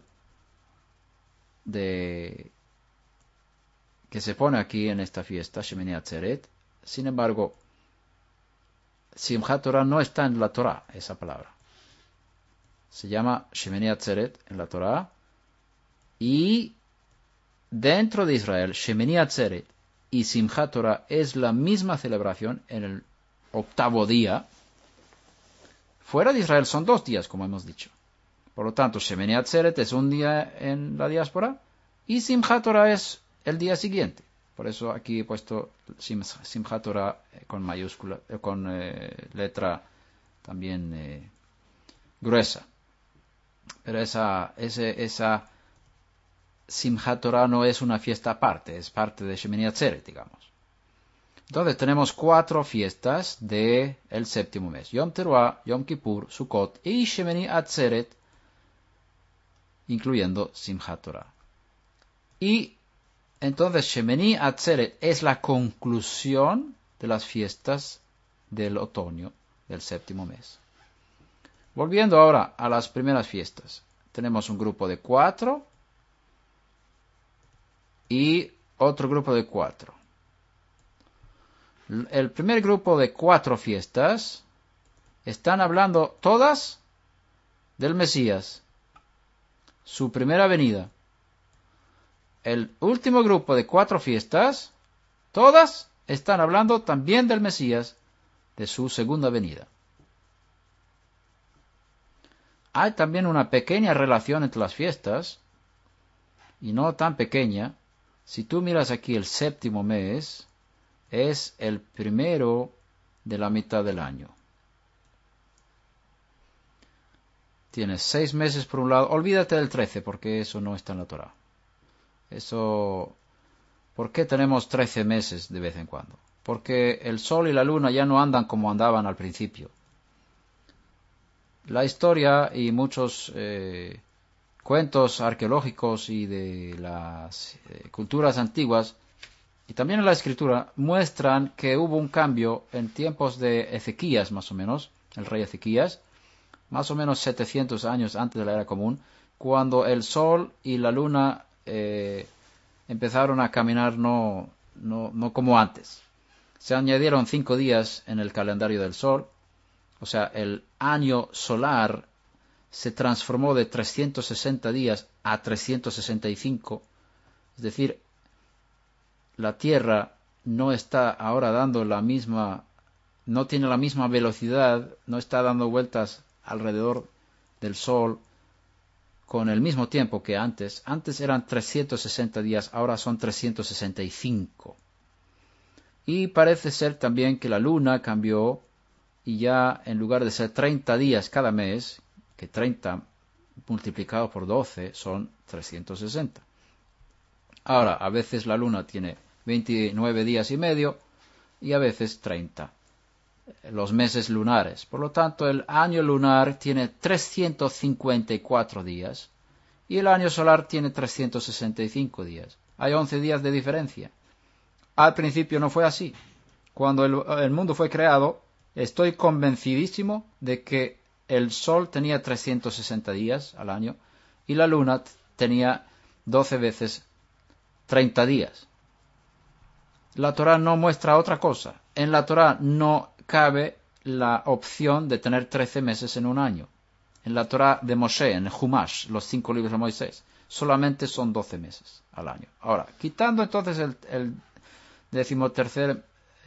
que se pone aquí en esta fiesta, Shemini Atzeret. Sin embargo, Simchat Torah no está en la Torah, esa palabra. Se llama Shemini Atzeret en la Torah. Y dentro de Israel, Shemini Atzeret y Simchat Torah es la misma celebración en el octavo día. Fuera de Israel son 2 días, como hemos dicho. Por lo tanto, Shemini Atzeret es un día en la diáspora y Simchat Torah es el día siguiente. Por eso aquí he puesto Simchat Torah con mayúscula, con letra también gruesa. Pero esa Simchat Torah no es una fiesta aparte, es parte de Shemini Atzeret, digamos. Entonces tenemos 4 fiestas del séptimo mes. Yom Teruah, Yom Kippur, Sukkot y Shemini Atzeret, incluyendo Simchat Torah. Y entonces Shemini Atzeret es la conclusión de las fiestas del otoño del séptimo mes. Volviendo ahora a las primeras fiestas. Tenemos un grupo de 4 y otro grupo de 4. El primer grupo de 4 fiestas están hablando todas del Mesías, su primera venida. El último grupo de 4 fiestas, todas están hablando también del Mesías, de su segunda venida. Hay también una pequeña relación entre las fiestas, y no tan pequeña. Si tú miras aquí el séptimo mes, es el primero de la mitad del año. Tienes 6 meses por un lado. Olvídate del 13 porque eso no está en la Torah. ¿Por qué tenemos 13 meses de vez en cuando? Porque el sol y la luna ya no andan como andaban al principio. La historia y muchos cuentos arqueológicos y de las culturas antiguas y también en la escritura muestran que hubo un cambio en tiempos de Ezequías, más o menos, el rey Ezequías, más o menos 700 años antes de la era común, cuando el sol y la luna empezaron a caminar no como antes. Se añadieron 5 días en el calendario del sol, o sea, el año solar se transformó de 360 días a 365, es decir, la Tierra no está ahora dando no tiene la misma velocidad, no está dando vueltas alrededor del Sol con el mismo tiempo que antes. Antes eran 360 días, ahora son 365. Y parece ser también que la Luna cambió y ya en lugar de ser 30 días cada mes, que 30 multiplicado por 12 son 360. Ahora, a veces la Luna tiene 29 días y medio y a veces 30. Los meses lunares. Por lo tanto, el año lunar tiene 354 días y el año solar tiene 365 días. Hay 11 días de diferencia. Al principio no fue así. Cuando el mundo fue creado, estoy convencidísimo de que el Sol tenía 360 días al año y la Luna tenía 12 veces 30 días. La Torá no muestra otra cosa. En la Torá no cabe la opción de tener 13 meses en un año. En la Torá de Moshe, en el Humash, los 5 libros de Moisés, solamente son 12 meses al año. Ahora, quitando entonces el 13º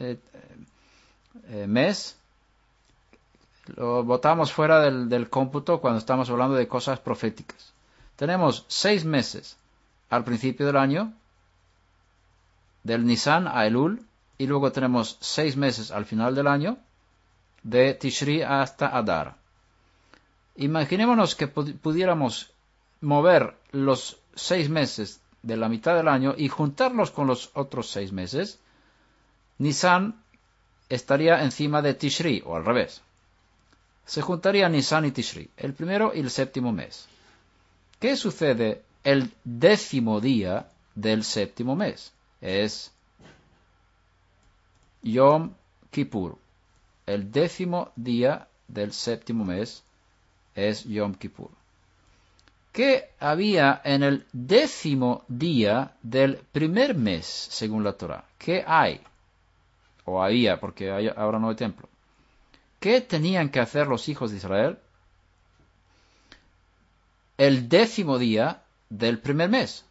mes, lo botamos fuera del cómputo cuando estamos hablando de cosas proféticas. Tenemos 6 meses al principio del año, del Nisan a Elul, y luego tenemos 6 meses al final del año, de Tishri hasta Adar. Imaginémonos que pudiéramos mover los 6 meses de la mitad del año y juntarlos con los otros 6 meses. Nisan estaría encima de Tishri, o al revés. Se juntaría Nisan y Tishri, el primero y el séptimo mes. ¿Qué sucede el 10º día del séptimo mes? Es Yom Kippur. El 10º día del séptimo mes es Yom Kippur. ¿Qué había en el 10º día del primer mes, según la Torá? ¿Qué hay? O había, porque ahora no hay templo. ¿Qué tenían que hacer los hijos de Israel? El 10º día del primer mes.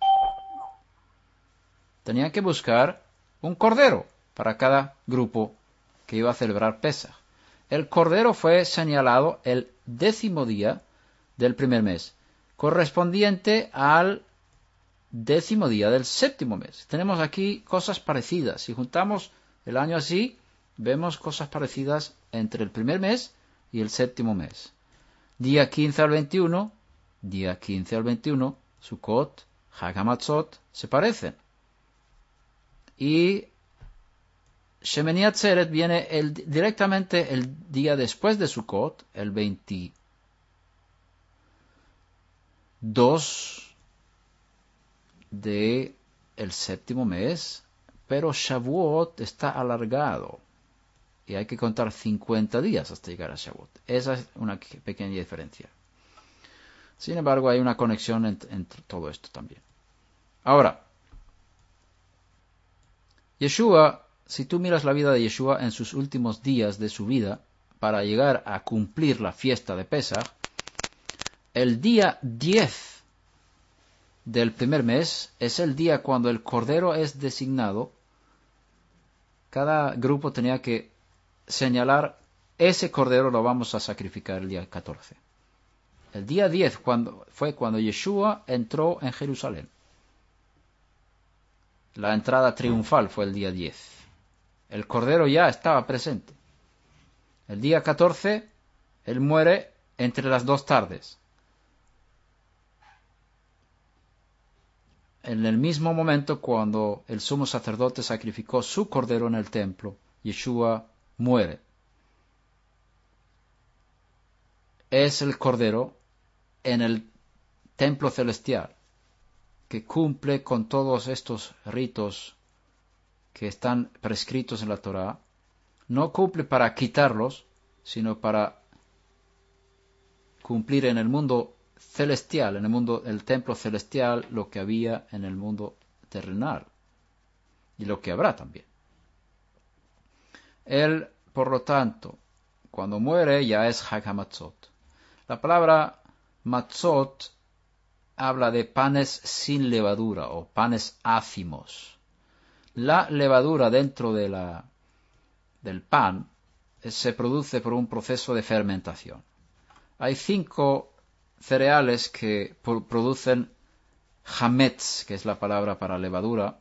Tenían que buscar un cordero para cada grupo que iba a celebrar Pesaj. El cordero fue señalado el 10º día del primer mes, correspondiente al 10º día del séptimo mes. Tenemos aquí cosas parecidas. Si juntamos el año así, vemos cosas parecidas entre el primer mes y el séptimo mes. Día 15 al 21, Sukkot, Hag HaMatzot, se parecen. Y Shemini Atzeret viene directamente el día después de Sukkot, el 22 de el séptimo mes, pero Shavuot está alargado y hay que contar 50 días hasta llegar a Shavuot. Esa es una pequeña diferencia. Sin embargo, hay una conexión entre todo esto también. Ahora, Yeshua, si tú miras la vida de Yeshua en sus últimos días de su vida, para llegar a cumplir la fiesta de Pesaj, el día 10 del primer mes es el día cuando el cordero es designado. Cada grupo tenía que señalar, ese cordero lo vamos a sacrificar el día 14. El día 10 fue cuando Yeshua entró en Jerusalén. La entrada triunfal fue el día 10. El cordero ya estaba presente. El día 14, él muere entre las 2 tardes. En el mismo momento cuando el sumo sacerdote sacrificó su cordero en el templo, Yeshua muere. Es el cordero en el templo celestial que cumple con todos estos ritos que están prescritos en la Torá. No cumple para quitarlos, sino para cumplir en el mundo celestial, en el templo celestial, lo que había en el mundo terrenal y lo que habrá también. Él, por lo tanto, cuando muere ya es Hag HaMatzot. La palabra matzot habla de panes sin levadura o panes ácimos. La levadura dentro del pan se produce por un proceso de fermentación. Hay 5 cereales que producen hametz, que es la palabra para levadura.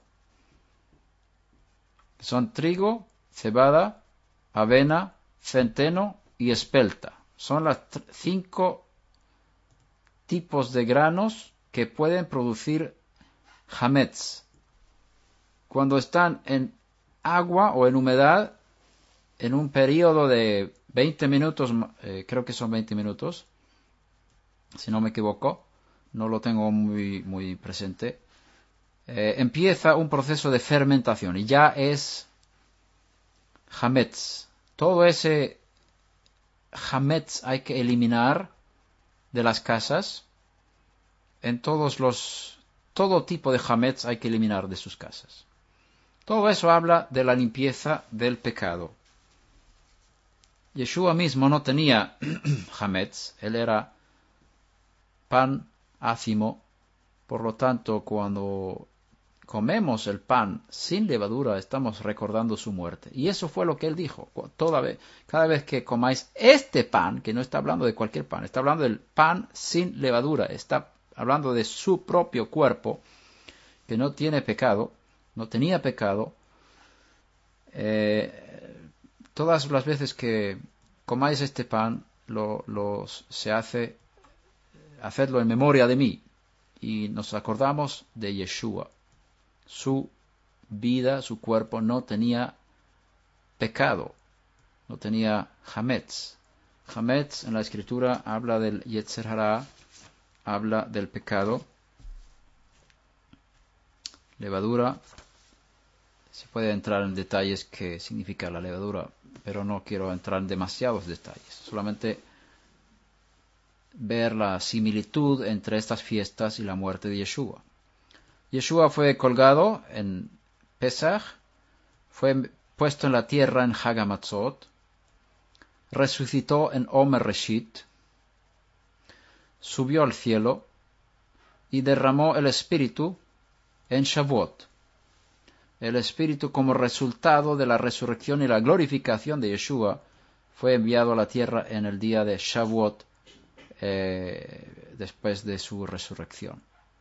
Son trigo, cebada, avena, centeno y espelta. Son las 5 tipos de granos que pueden producir hametz. Cuando están en agua o en humedad, en un periodo de 20 minutos, creo que son 20 minutos, si no me equivoco, no lo tengo muy presente, empieza un proceso de fermentación y ya es hametz. Todo ese hametz hay que eliminar de las casas. Todo tipo de hametz hay que eliminar de sus casas. Todo eso habla de la limpieza del pecado. Yeshua mismo no tenía hametz, él era pan ácimo, por lo tanto, cuando comemos el pan sin levadura, estamos recordando su muerte. Y eso fue lo que él dijo. Cada vez que comáis este pan, que no está hablando de cualquier pan, está hablando del pan sin levadura, está hablando de su propio cuerpo, que no tiene pecado, no tenía pecado. Todas las veces que comáis este pan, se hace, hacedlo en memoria de mí. Y nos acordamos de Yeshua. Su vida, su cuerpo no tenía pecado, no tenía hametz. Hametz en la escritura habla del Yetzer Hara, habla del pecado. Levadura, se puede entrar en detalles qué significa la levadura, pero no quiero entrar en demasiados detalles, solamente ver la similitud entre estas fiestas y la muerte de Yeshua. Yeshua fue colgado en Pesach, fue puesto en la tierra en Hag HaMatzot, resucitó en Omer Reshit, subió al cielo y derramó el Espíritu en Shavuot. El Espíritu, como resultado de la resurrección y la glorificación de Yeshua, fue enviado a la tierra en el día de Shavuot, después de su resurrección.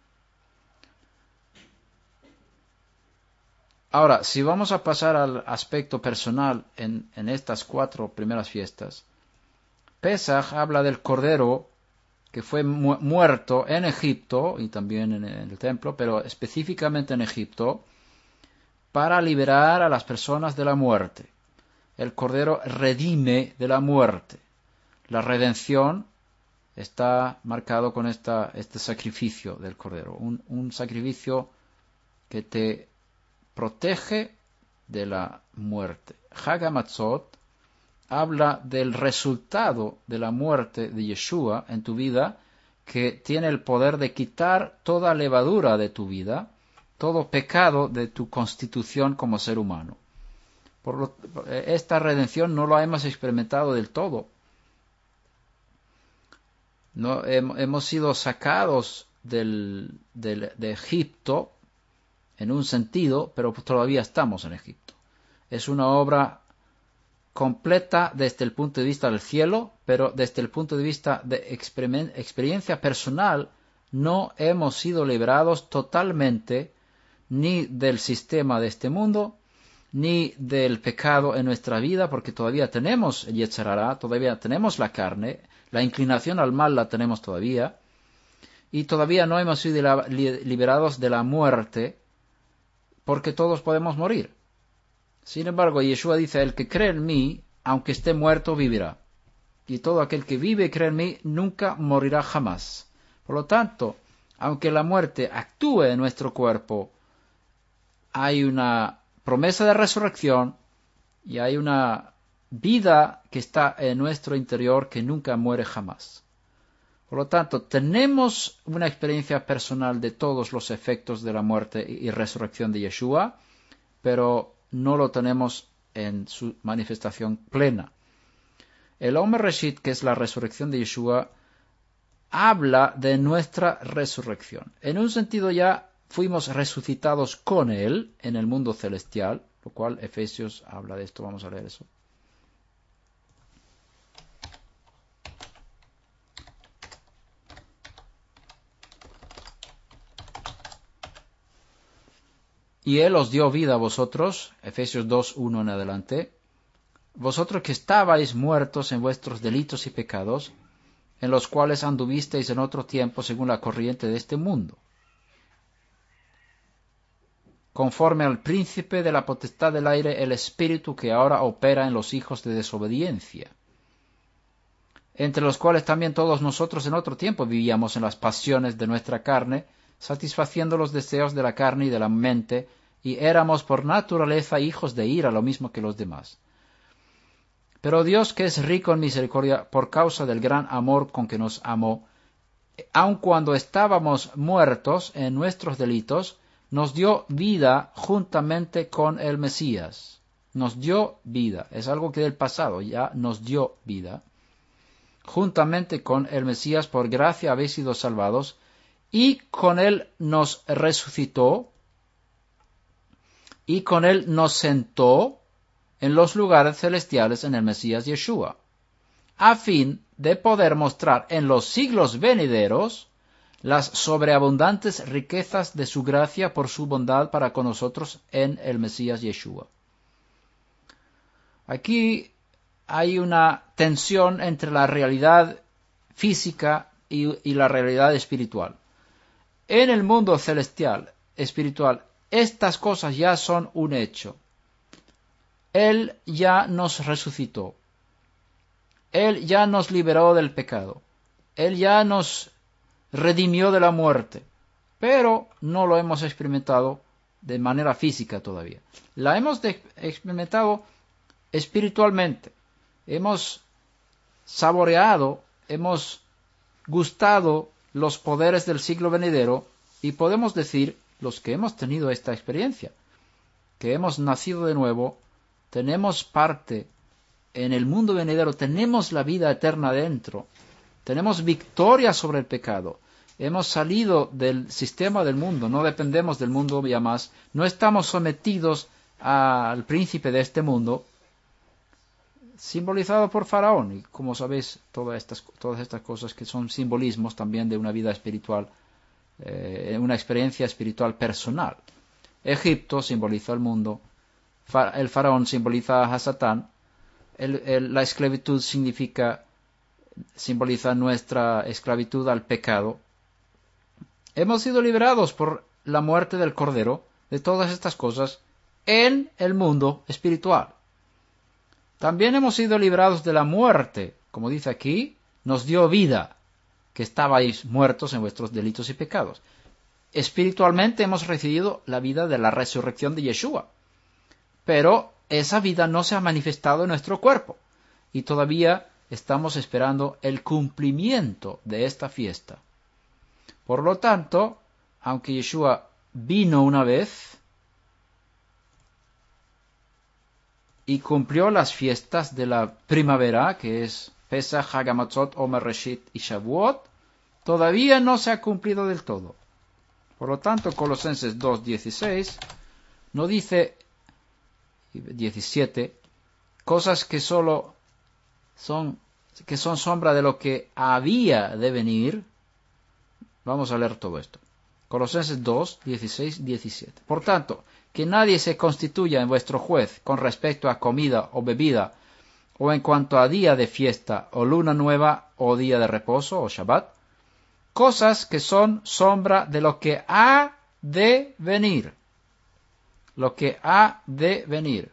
Ahora, si vamos a pasar al aspecto personal en estas 4 primeras fiestas, Pesach habla del Cordero que fue muerto en Egipto y también en el templo, pero específicamente en Egipto, para liberar a las personas de la muerte. El Cordero redime de la muerte. La redención está marcado con este sacrificio del Cordero, un sacrificio que te protege de la muerte. Hag HaMatzot habla del resultado de la muerte de Yeshua en tu vida, que tiene el poder de quitar toda levadura de tu vida, todo pecado de tu constitución como ser humano. Esta redención no la hemos experimentado del todo. No, hemos sido sacados de Egipto en un sentido, pero todavía estamos en Egipto. Es una obra completa desde el punto de vista del cielo, pero desde el punto de vista de experiencia personal no hemos sido liberados totalmente ni del sistema de este mundo, ni del pecado en nuestra vida, porque todavía tenemos el Yetzer Hara, todavía tenemos la carne, la inclinación al mal la tenemos todavía, y todavía no hemos sido liberados de la muerte, porque todos podemos morir. Sin embargo, Yeshua dice, el que cree en mí, aunque esté muerto, vivirá. Y todo aquel que vive y cree en mí, nunca morirá jamás. Por lo tanto, aunque la muerte actúe en nuestro cuerpo, hay una promesa de resurrección y hay una vida que está en nuestro interior que nunca muere jamás. Por lo tanto, tenemos una experiencia personal de todos los efectos de la muerte y resurrección de Yeshua, pero no lo tenemos en su manifestación plena. El Omer Reshit, que es la resurrección de Yeshua, habla de nuestra resurrección. En un sentido ya fuimos resucitados con Él en el mundo celestial, lo cual Efesios habla de esto, vamos a leer eso. Y Él os dio vida a vosotros, Efesios 2, 1 en adelante, vosotros que estabais muertos en vuestros delitos y pecados, en los cuales anduvisteis en otro tiempo según la corriente de este mundo, conforme al príncipe de la potestad del aire, el espíritu que ahora opera en los hijos de desobediencia, entre los cuales también todos nosotros en otro tiempo vivíamos en las pasiones de nuestra carne, satisfaciendo los deseos de la carne y de la mente, y éramos por naturaleza hijos de ira, lo mismo que los demás. Pero Dios, que es rico en misericordia, por causa del gran amor con que nos amó, aun cuando estábamos muertos en nuestros delitos, nos dio vida juntamente con el Mesías. Nos dio vida. Es algo que del pasado ya nos dio vida. Juntamente con el Mesías, por gracia habéis sido salvados, y con él nos resucitó, y con él nos sentó en los lugares celestiales en el Mesías Yeshua, a fin de poder mostrar en los siglos venideros las sobreabundantes riquezas de su gracia por su bondad para con nosotros en el Mesías Yeshua. Aquí hay una tensión entre la realidad física y la realidad espiritual. En el mundo celestial, espiritual, estas cosas ya son un hecho. Él ya nos resucitó. Él ya nos liberó del pecado. Él ya nos redimió de la muerte. Pero no lo hemos experimentado de manera física todavía. La hemos experimentado espiritualmente. Hemos saboreado, hemos gustado los poderes del siglo venidero y podemos decir, los que hemos tenido esta experiencia, que hemos nacido de nuevo, tenemos parte en el mundo venidero, tenemos la vida eterna dentro, tenemos victoria sobre el pecado, hemos salido del sistema del mundo, no dependemos del mundo ya más, no estamos sometidos al príncipe de este mundo, simbolizado por Faraón, y como sabéis, todas estas cosas que son simbolismos también de una vida espiritual, una experiencia espiritual personal. Egipto simboliza el mundo, el Faraón simboliza a Satán, la esclavitud simboliza nuestra esclavitud al pecado. Hemos sido liberados por la muerte del Cordero de todas estas cosas en el mundo espiritual. También hemos sido librados de la muerte, como dice aquí, nos dio vida, que estabais muertos en vuestros delitos y pecados. Espiritualmente hemos recibido la vida de la resurrección de Yeshua, pero esa vida no se ha manifestado en nuestro cuerpo, y todavía estamos esperando el cumplimiento de esta fiesta. Por lo tanto, aunque Yeshua vino una vez, y cumplió las fiestas de la primavera, que es Pesach, Hag HaMatzot, Omer Reshit y Shavuot, todavía no se ha cumplido del todo. Por lo tanto, Colosenses 2:16 no dice 17 cosas que solo son sombra de lo que había de venir. Vamos a leer todo esto. Colosenses 2:16-17. Por tanto, que nadie se constituya en vuestro juez con respecto a comida o bebida, o en cuanto a día de fiesta, o luna nueva, o día de reposo, o Shabbat, cosas que son sombra de lo que ha de venir. Lo que ha de venir.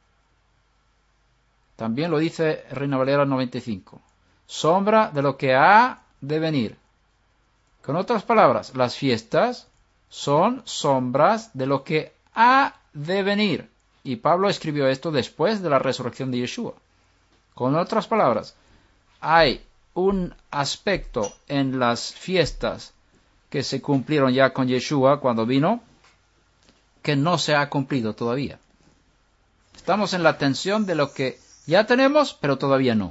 También lo dice Reina Valera 95. Sombra de lo que ha de venir. Con otras palabras, las fiestas son sombras de lo que ha de venir. Y Pablo escribió esto después de la resurrección de Yeshua. Con otras palabras, hay un aspecto en las fiestas que se cumplieron ya con Yeshua cuando vino, que no se ha cumplido todavía. Estamos en la tensión de lo que ya tenemos, pero todavía no.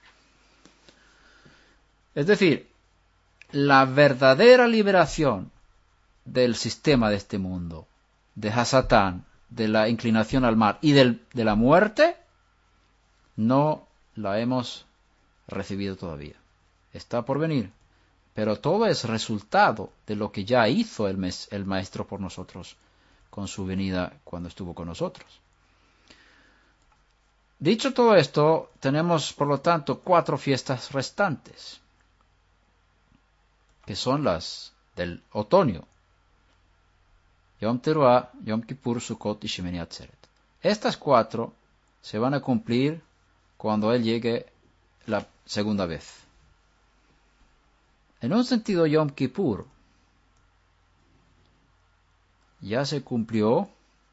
Es decir, la verdadera liberación del sistema de este mundo, de Hasatán, de la inclinación al mal y de la muerte, no la hemos recibido todavía. Está por venir. Pero todo es resultado de lo que ya hizo el Maestro por nosotros con su venida cuando estuvo con nosotros. Dicho todo esto, tenemos por lo tanto 4 fiestas restantes, que son las del otoño. Yom Teruah, Yom Kippur, Sukkot y Shemini Atzeret. Estas 4 se van a cumplir cuando Él llegue la segunda vez. En un sentido, Yom Kippur ya se cumplió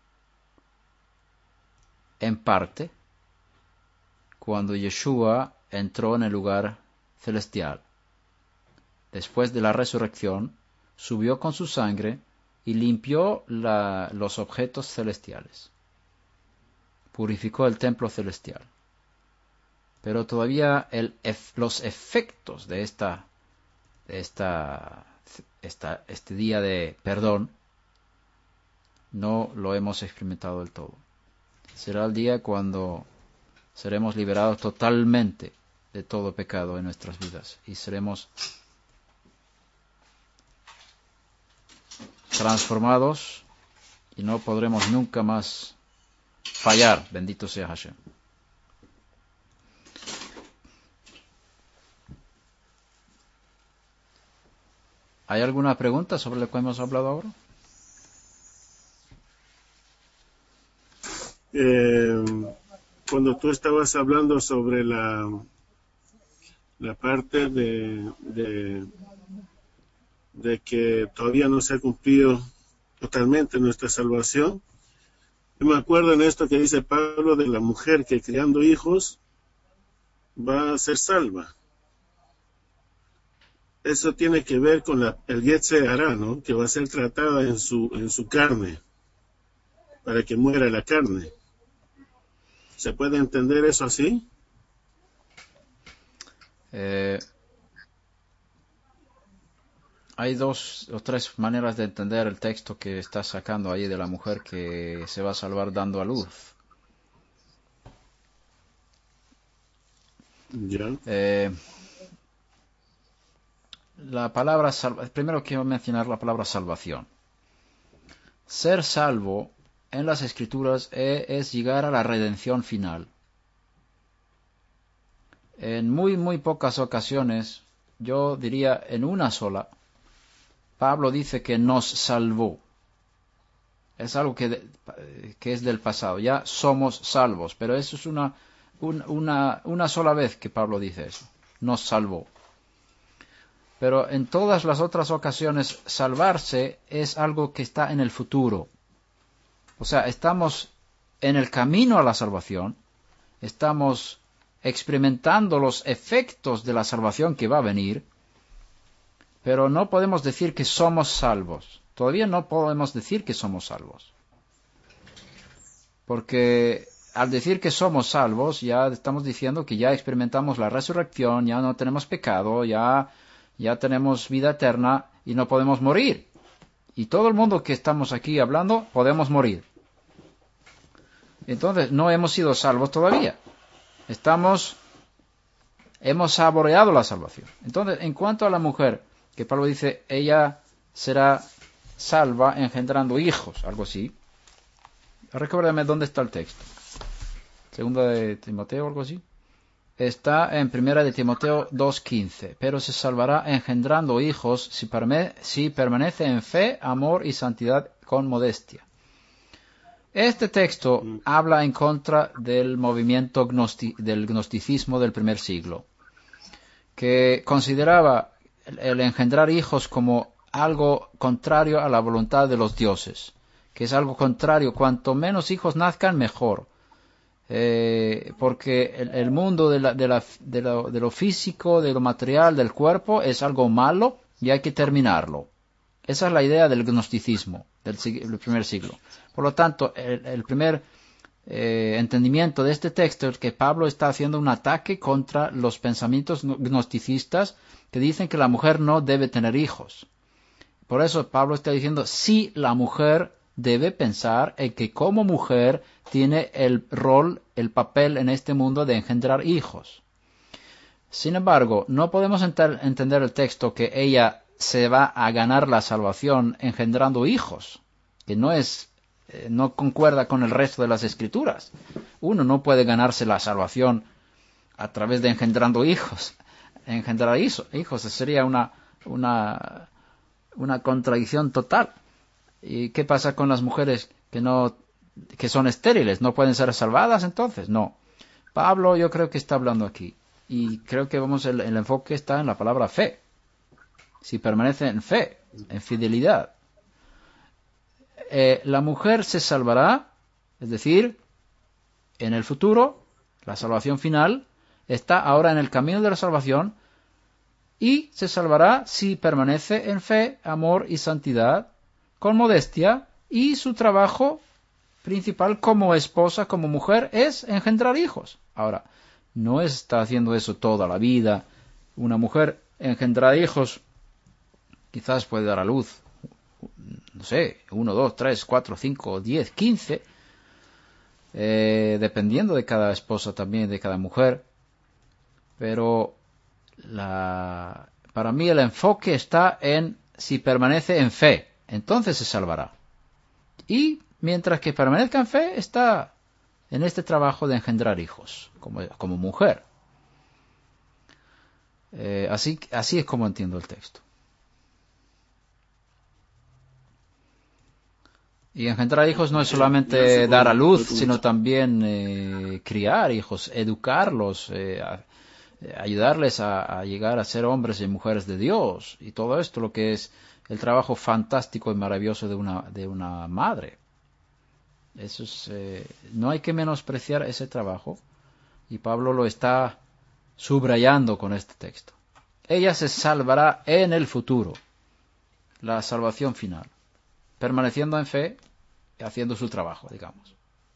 en parte cuando Yeshua entró en el lugar celestial. Después de la resurrección, subió con su sangre y limpió los objetos celestiales. Purificó el templo celestial. Pero todavía los efectos de este día de perdón no lo hemos experimentado del todo. Será el día cuando seremos liberados totalmente de todo pecado en nuestras vidas y seremos transformados y no podremos nunca más fallar. Bendito sea Hashem. ¿Hay alguna pregunta sobre lo que hemos hablado ahora? Cuando tú estabas hablando sobre la parte de que todavía no se ha cumplido totalmente nuestra salvación, yo me acuerdo en esto que dice Pablo de la mujer que criando hijos va a ser salva. Eso tiene que ver con el Yetzer Hará, ¿no? Que va a ser tratada en su carne, para que muera la carne. ¿Se puede entender eso así? Hay dos o tres maneras de entender el texto que está sacando ahí de la mujer que se va a salvar dando a luz. Ya. La palabra primero quiero mencionar la palabra salvación. Ser salvo en las Escrituras es llegar a la redención final. En muy pocas ocasiones, yo diría en una sola, Pablo dice que nos salvó. Es algo que es del pasado. Ya somos salvos, pero eso es una sola vez que Pablo dice eso. Nos salvó. Pero en todas las otras ocasiones, salvarse es algo que está en el futuro. O sea, estamos en el camino a la salvación, estamos experimentando los efectos de la salvación que va a venir, pero no podemos decir que somos salvos. Todavía no podemos decir que somos salvos. Porque al decir que somos salvos, ya estamos diciendo que ya experimentamos la resurrección, ya no tenemos pecado, ya tenemos vida eterna y no podemos morir. Y todo el mundo que estamos aquí hablando, podemos morir. Entonces, no hemos sido salvos todavía. Hemos saboreado la salvación. Entonces, en cuanto a la mujer, que Pablo dice, ella será salva engendrando hijos, algo así. Recuérdame dónde está el texto. Segunda de Timoteo, algo así. Está en Primera de Timoteo 2:15. Pero se salvará engendrando hijos si permanece en fe, amor y santidad con modestia. Este texto habla en contra del movimiento del gnosticismo del primer siglo, que consideraba el engendrar hijos como algo contrario a la voluntad de los dioses, que es algo contrario, cuanto menos hijos nazcan, mejor. Porque el mundo de lo físico, de lo material, del cuerpo, es algo malo y hay que terminarlo. Esa es la idea del gnosticismo del primer siglo. Por lo tanto, el primer entendimiento de este texto es que Pablo está haciendo un ataque contra los pensamientos gnosticistas que dicen que la mujer no debe tener hijos. Por eso Pablo está diciendo, sí, la mujer debe pensar en que como mujer tiene el rol, el papel en este mundo de engendrar hijos. Sin embargo, no podemos entender el texto que ella se va a ganar la salvación engendrando hijos, que no concuerda con el resto de las Escrituras. Uno no puede ganarse la salvación a través de engendrando hijos. Engendrar hijos sería una contradicción total. ¿Y qué pasa con las mujeres que son estériles? ¿No pueden ser salvadas entonces? No. Pablo yo creo que está hablando aquí. Y creo que el enfoque está en la palabra fe. Si permanece en fe, en fidelidad. La mujer se salvará, es decir, en el futuro, la salvación final, está ahora en el camino de la salvación y se salvará si permanece en fe, amor y santidad, con modestia, y su trabajo principal como esposa, como mujer, es engendrar hijos. Ahora, no está haciendo eso toda la vida. Una mujer engendrar hijos quizás puede dar a luz, no sé, 1, 2, 3, 4, 5, 10, 15, dependiendo de cada esposa también, de cada mujer. Pero para mí el enfoque está en si permanece en fe, entonces se salvará. Y mientras que permanezca en fe, está en este trabajo de engendrar hijos, como mujer. Así es como entiendo el texto. Y engendrar hijos no es solamente Gracias dar a por luz, el sino comentario. también criar hijos, educarlos, ayudarles a llegar a ser hombres y mujeres de Dios. Y todo esto lo que es el trabajo fantástico y maravilloso de una madre. Eso es, no hay que menospreciar ese trabajo. Y Pablo lo está subrayando con este texto. Ella se salvará en el futuro, la salvación final, permaneciendo en fe y haciendo su trabajo, digamos.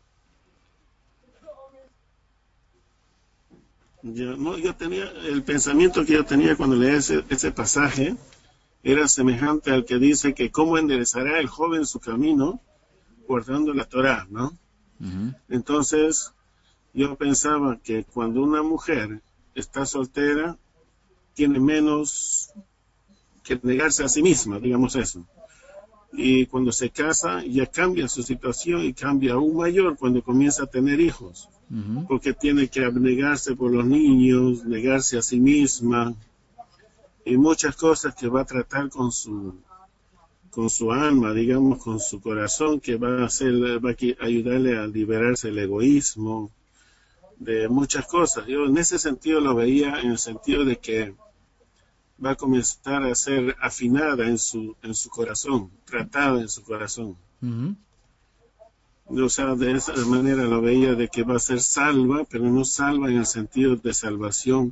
Yo tenía, el pensamiento que yo tenía cuando leía ese pasaje era semejante al que dice que cómo enderezará el joven su camino guardando la Torá, ¿no? Uh-huh. Entonces, yo pensaba que cuando una mujer está soltera, tiene menos que negarse a sí misma, digamos eso. Y cuando se casa, ya cambia su situación y cambia aún mayor cuando comienza a tener hijos. Uh-huh. Porque tiene que abnegarse por los niños, negarse a sí misma y muchas cosas que va a tratar con su alma, digamos, con su corazón, que va a hacer, va a ayudarle a liberarse del egoísmo, de muchas cosas. Yo en ese sentido lo veía en el sentido de que va a comenzar a ser afinada en su corazón, tratada en su corazón. Uh-huh. O sea, de esa manera lo veía de que va a ser salva, pero no salva en el sentido de salvación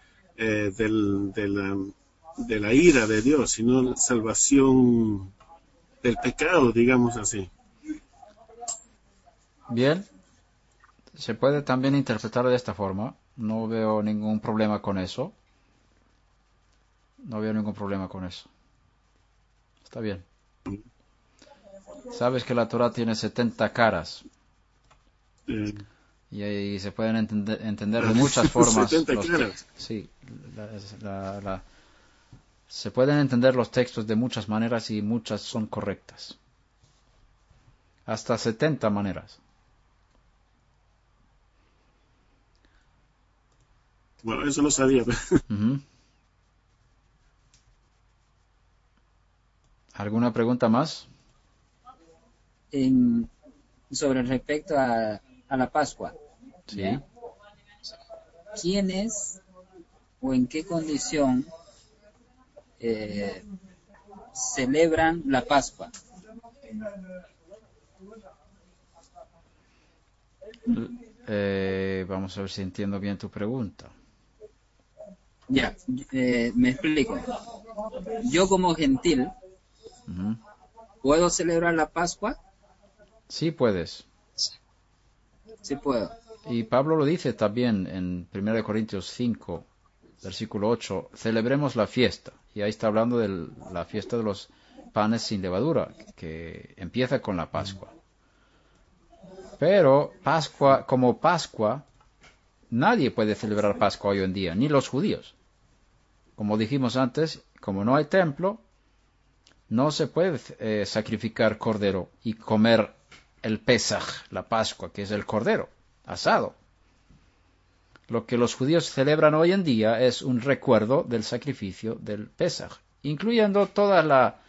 de la ira de Dios, sino salvación del pecado, digamos así. Bien, se puede también interpretar de esta forma. No veo ningún problema con eso. No veo ningún problema con eso. Está bien. Sabes que la Torah tiene 70 caras Eh, y ahí se pueden entender de muchas formas 70 los caras. sí, se pueden entender los textos de muchas maneras y muchas son correctas. Hasta 70 maneras. Bueno, eso no sabía. Uh-huh. ¿Alguna pregunta más? Sobre respecto a la Pascua, Sí. ¿ya? ¿Quiénes o en qué condición celebran la Pascua? Vamos a ver si entiendo bien tu pregunta. Ya, me explico. Yo como gentil, Uh-huh. ¿puedo celebrar la Pascua? Sí puedes. Sí puedo. Y Pablo lo dice también en 1 Corintios 5, versículo 8, celebremos la fiesta. Y ahí está hablando de la fiesta de los panes sin levadura, que empieza con la Pascua. Pero Pascua, como Pascua, nadie puede celebrar Pascua hoy en día, ni los judíos. Como dijimos antes, como no hay templo, no se puede sacrificar cordero y comer el Pesaj, la Pascua, que es el cordero asado. Lo que los judíos celebran hoy en día es un recuerdo del sacrificio del Pesaj, incluyendo toda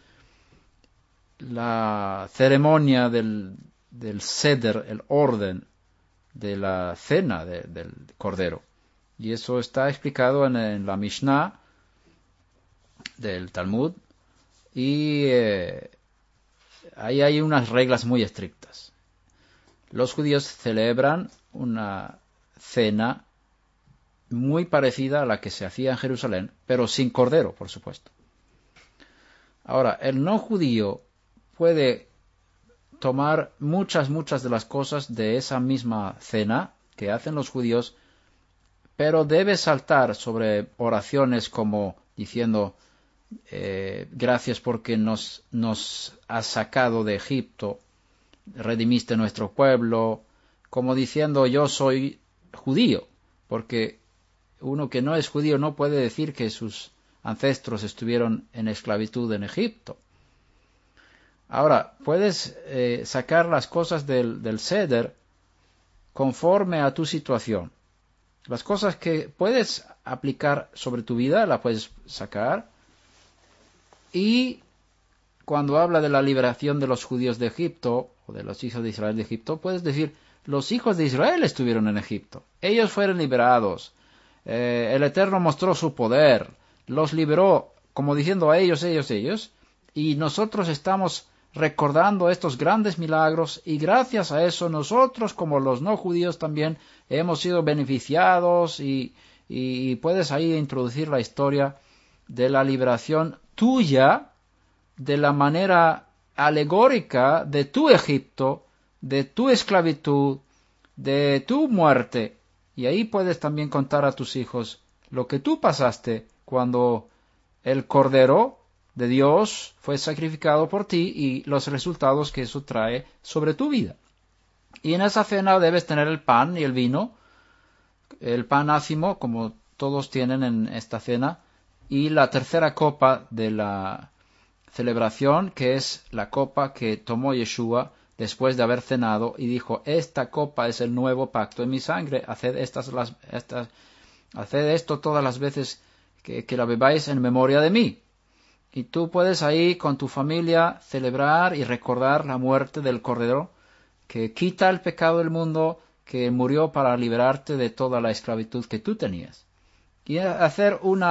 la ceremonia del Seder, el orden de la cena del cordero. Y eso está explicado en la Mishnah del Talmud. Y ahí hay unas reglas muy estrictas. Los judíos celebran una cena muy parecida a la que se hacía en Jerusalén, pero sin cordero, por supuesto. Ahora, el no judío puede tomar muchas de las cosas de esa misma cena que hacen los judíos, pero debe saltar sobre oraciones como diciendo gracias porque nos has sacado de Egipto, redimiste nuestro pueblo, como diciendo yo soy judío, porque uno que no es judío no puede decir que sus ancestros estuvieron en esclavitud en Egipto. Ahora, puedes sacar las cosas del Seder conforme a tu situación. Las cosas que puedes aplicar sobre tu vida las puedes sacar y cuando habla de la liberación de los judíos de Egipto, o de los hijos de Israel de Egipto, puedes decir, los hijos de Israel estuvieron en Egipto. Ellos fueron liberados. El Eterno mostró su poder. Los liberó, como diciendo a ellos. Y nosotros estamos recordando estos grandes milagros, y gracias a eso nosotros, como los no judíos, también hemos sido beneficiados, y puedes ahí introducir la historia de la liberación tuya de la manera alegórica de tu Egipto, de tu esclavitud, de tu muerte. Y ahí puedes también contar a tus hijos lo que tú pasaste cuando el Cordero de Dios fue sacrificado por ti y los resultados que eso trae sobre tu vida. Y en esa cena debes tener el pan y el vino, el pan ácimo, como todos tienen en esta cena, y la tercera copa de la celebración, que es la copa que tomó Yeshua después de haber cenado y dijo, esta copa es el nuevo pacto en mi sangre, haced esto todas las veces que la bebáis en memoria de mí. Y tú puedes ahí con tu familia celebrar y recordar la muerte del Cordero, que quita el pecado del mundo, que murió para liberarte de toda la esclavitud que tú tenías. Y hacer un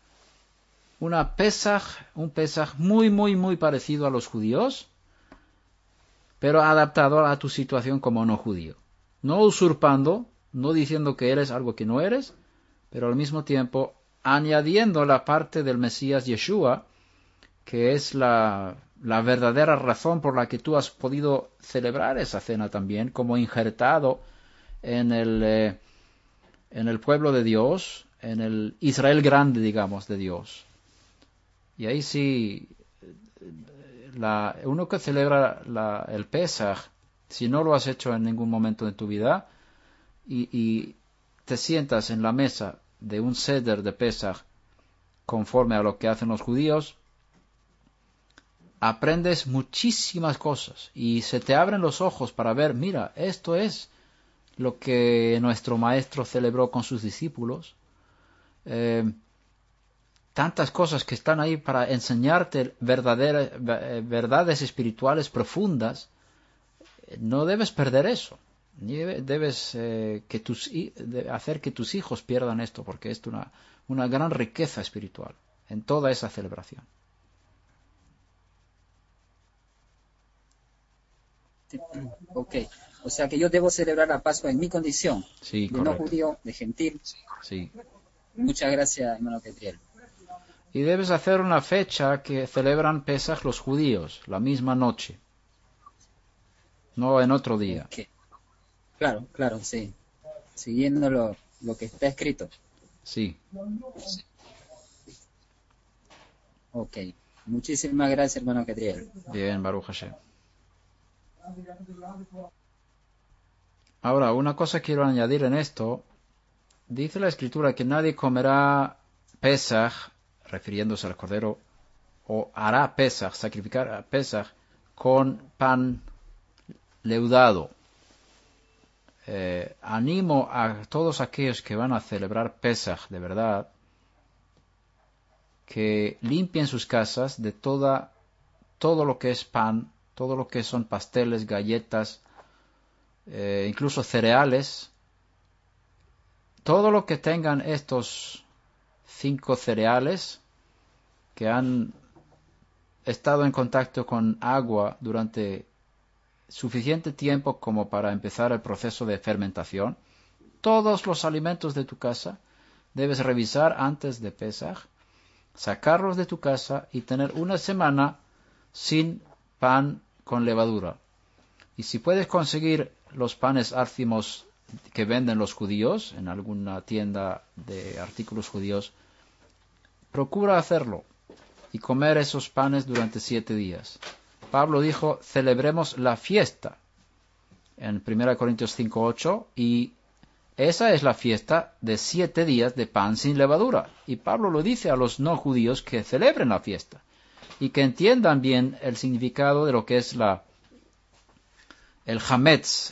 Pesaj muy, muy, muy parecido a los judíos, pero adaptado a tu situación como no judío. No usurpando, no diciendo que eres algo que no eres, pero al mismo tiempo añadiendo la parte del Mesías Yeshua, que es la verdadera razón por la que tú has podido celebrar esa cena también, como injertado en el pueblo de Dios, en el Israel grande, digamos, de Dios. Y ahí sí, uno que celebra el Pesaj, si no lo has hecho en ningún momento de tu vida, y te sientas en la mesa de un seder de Pesaj conforme a lo que hacen los judíos, aprendes muchísimas cosas y se te abren los ojos para ver, mira, esto es lo que nuestro maestro celebró con sus discípulos. Tantas cosas que están ahí para enseñarte verdades espirituales profundas. No debes perder eso. Debes hacer que tus hijos pierdan esto, porque es una gran riqueza espiritual en toda esa celebración. Ok, o sea que yo debo celebrar la Pascua en mi condición, Sí, de correcto. no judío, de gentil. Sí. Muchas gracias, hermano Ketriel. Y debes hacer una fecha que celebran Pesaj los judíos, la misma noche, no en otro día. Okay. Claro, sí. Siguiendo lo que está escrito. Sí. Ok, muchísimas gracias, hermano Ketriel. Bien, Baruch Hashem. Ahora, una cosa quiero añadir en esto. Dice la Escritura que nadie comerá Pesaj, refiriéndose al Cordero, o hará Pesaj, sacrificar Pesaj, con pan leudado. Animo a todos aquellos que van a celebrar Pesaj de verdad, que limpien sus casas de todo lo que es pan, todo lo que son pasteles, galletas, incluso cereales, todo lo que tengan estos 5 cereales que han estado en contacto con agua durante suficiente tiempo como para empezar el proceso de fermentación. Todos los alimentos de tu casa debes revisar antes de Pesaj, sacarlos de tu casa y tener una semana sin pan con levadura. Y si puedes conseguir los panes ácimos que venden los judíos en alguna tienda de artículos judíos, procura hacerlo y comer esos panes durante 7 días. Pablo dijo, celebremos la fiesta en 1 Corintios 5:8, y esa es la fiesta de 7 días de pan sin levadura. Y Pablo lo dice a los no judíos que celebren la fiesta y que entiendan bien el significado de lo que es el hametz,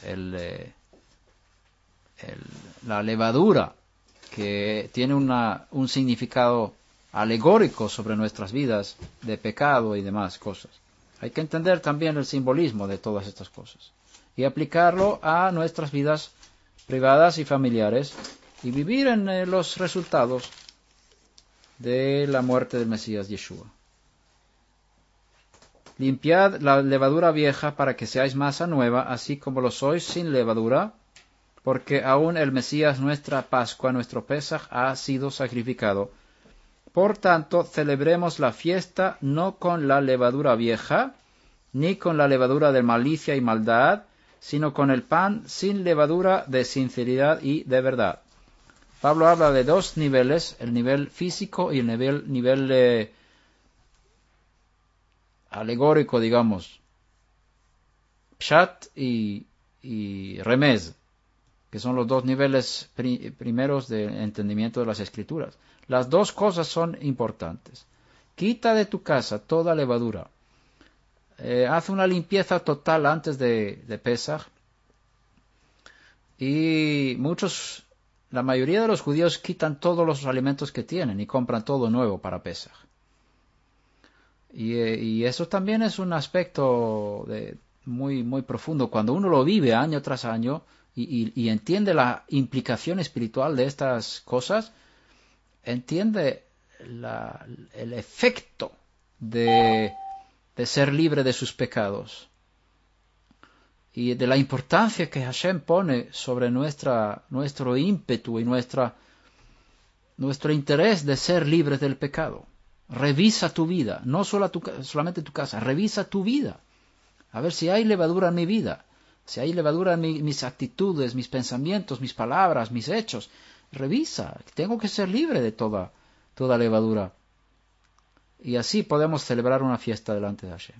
la levadura, que tiene un significado alegórico sobre nuestras vidas de pecado y demás cosas. Hay que entender también el simbolismo de todas estas cosas y aplicarlo a nuestras vidas privadas y familiares y vivir en los resultados de la muerte del Mesías Yeshua. Limpiad la levadura vieja para que seáis masa nueva, así como lo sois sin levadura, porque aún el Mesías, nuestra Pascua, nuestro Pesaj, ha sido sacrificado. Por tanto, celebremos la fiesta no con la levadura vieja, ni con la levadura de malicia y maldad, sino con el pan sin levadura de sinceridad y de verdad. Pablo habla de dos niveles, el nivel físico y el nivel alegórico, digamos, pshat y remez, que son los dos niveles primeros de entendimiento de las Escrituras. Las dos cosas son importantes. Quita de tu casa toda levadura. Haz una limpieza total antes de Pesaj. Y la mayoría de los judíos quitan todos los alimentos que tienen y compran todo nuevo para Pesaj. Y eso también es un aspecto muy, muy profundo. Cuando uno lo vive año tras año y entiende la implicación espiritual de estas cosas, entiende el efecto de ser libre de sus pecados y de la importancia que Hashem pone sobre nuestro ímpetu y nuestro interés de ser libres del pecado. Revisa tu vida, no solamente tu casa, revisa tu vida. A ver si hay levadura en mi vida, si hay levadura en mis actitudes, mis pensamientos, mis palabras, mis hechos. Revisa, tengo que ser libre de toda levadura. Y así podemos celebrar una fiesta delante de Hashem.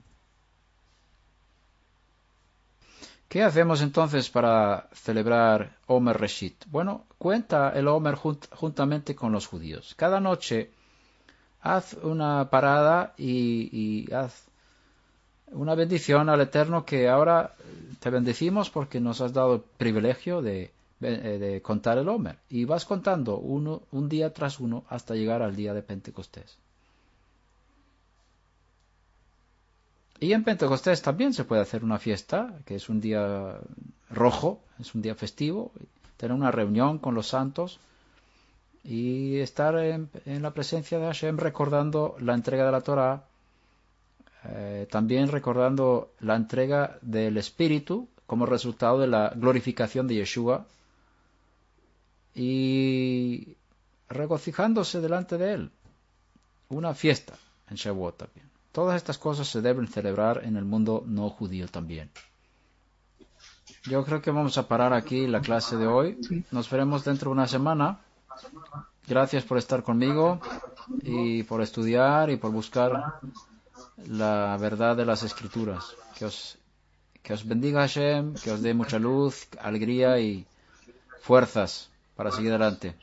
¿Qué hacemos entonces para celebrar Omer Reshit? Bueno, cuenta el Omer juntamente con los judíos. Cada noche haz una parada y haz una bendición al Eterno, que ahora te bendecimos porque nos has dado el privilegio de contar el Omer. Y vas contando un día tras uno hasta llegar al día de Pentecostés. Y en Pentecostés también se puede hacer una fiesta, que es un día rojo, es un día festivo, tener una reunión con los santos y estar en la presencia de Hashem recordando la entrega de la Torá, también recordando la entrega del Espíritu como resultado de la glorificación de Yeshua y regocijándose delante de Él. Una fiesta en Shavuot también. Todas estas cosas se deben celebrar en el mundo no judío también. Yo creo que vamos a parar aquí la clase de hoy. Nos veremos dentro de una semana. Gracias por estar conmigo y por estudiar y por buscar la verdad de las Escrituras. Que os bendiga Hashem, que os dé mucha luz, alegría y fuerzas para seguir adelante.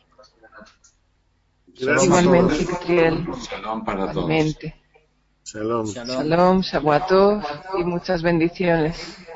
Igualmente, Gabriel. Shalom para todos. Igualmente. Shalom. Shalom, Shavuot Tov y muchas bendiciones.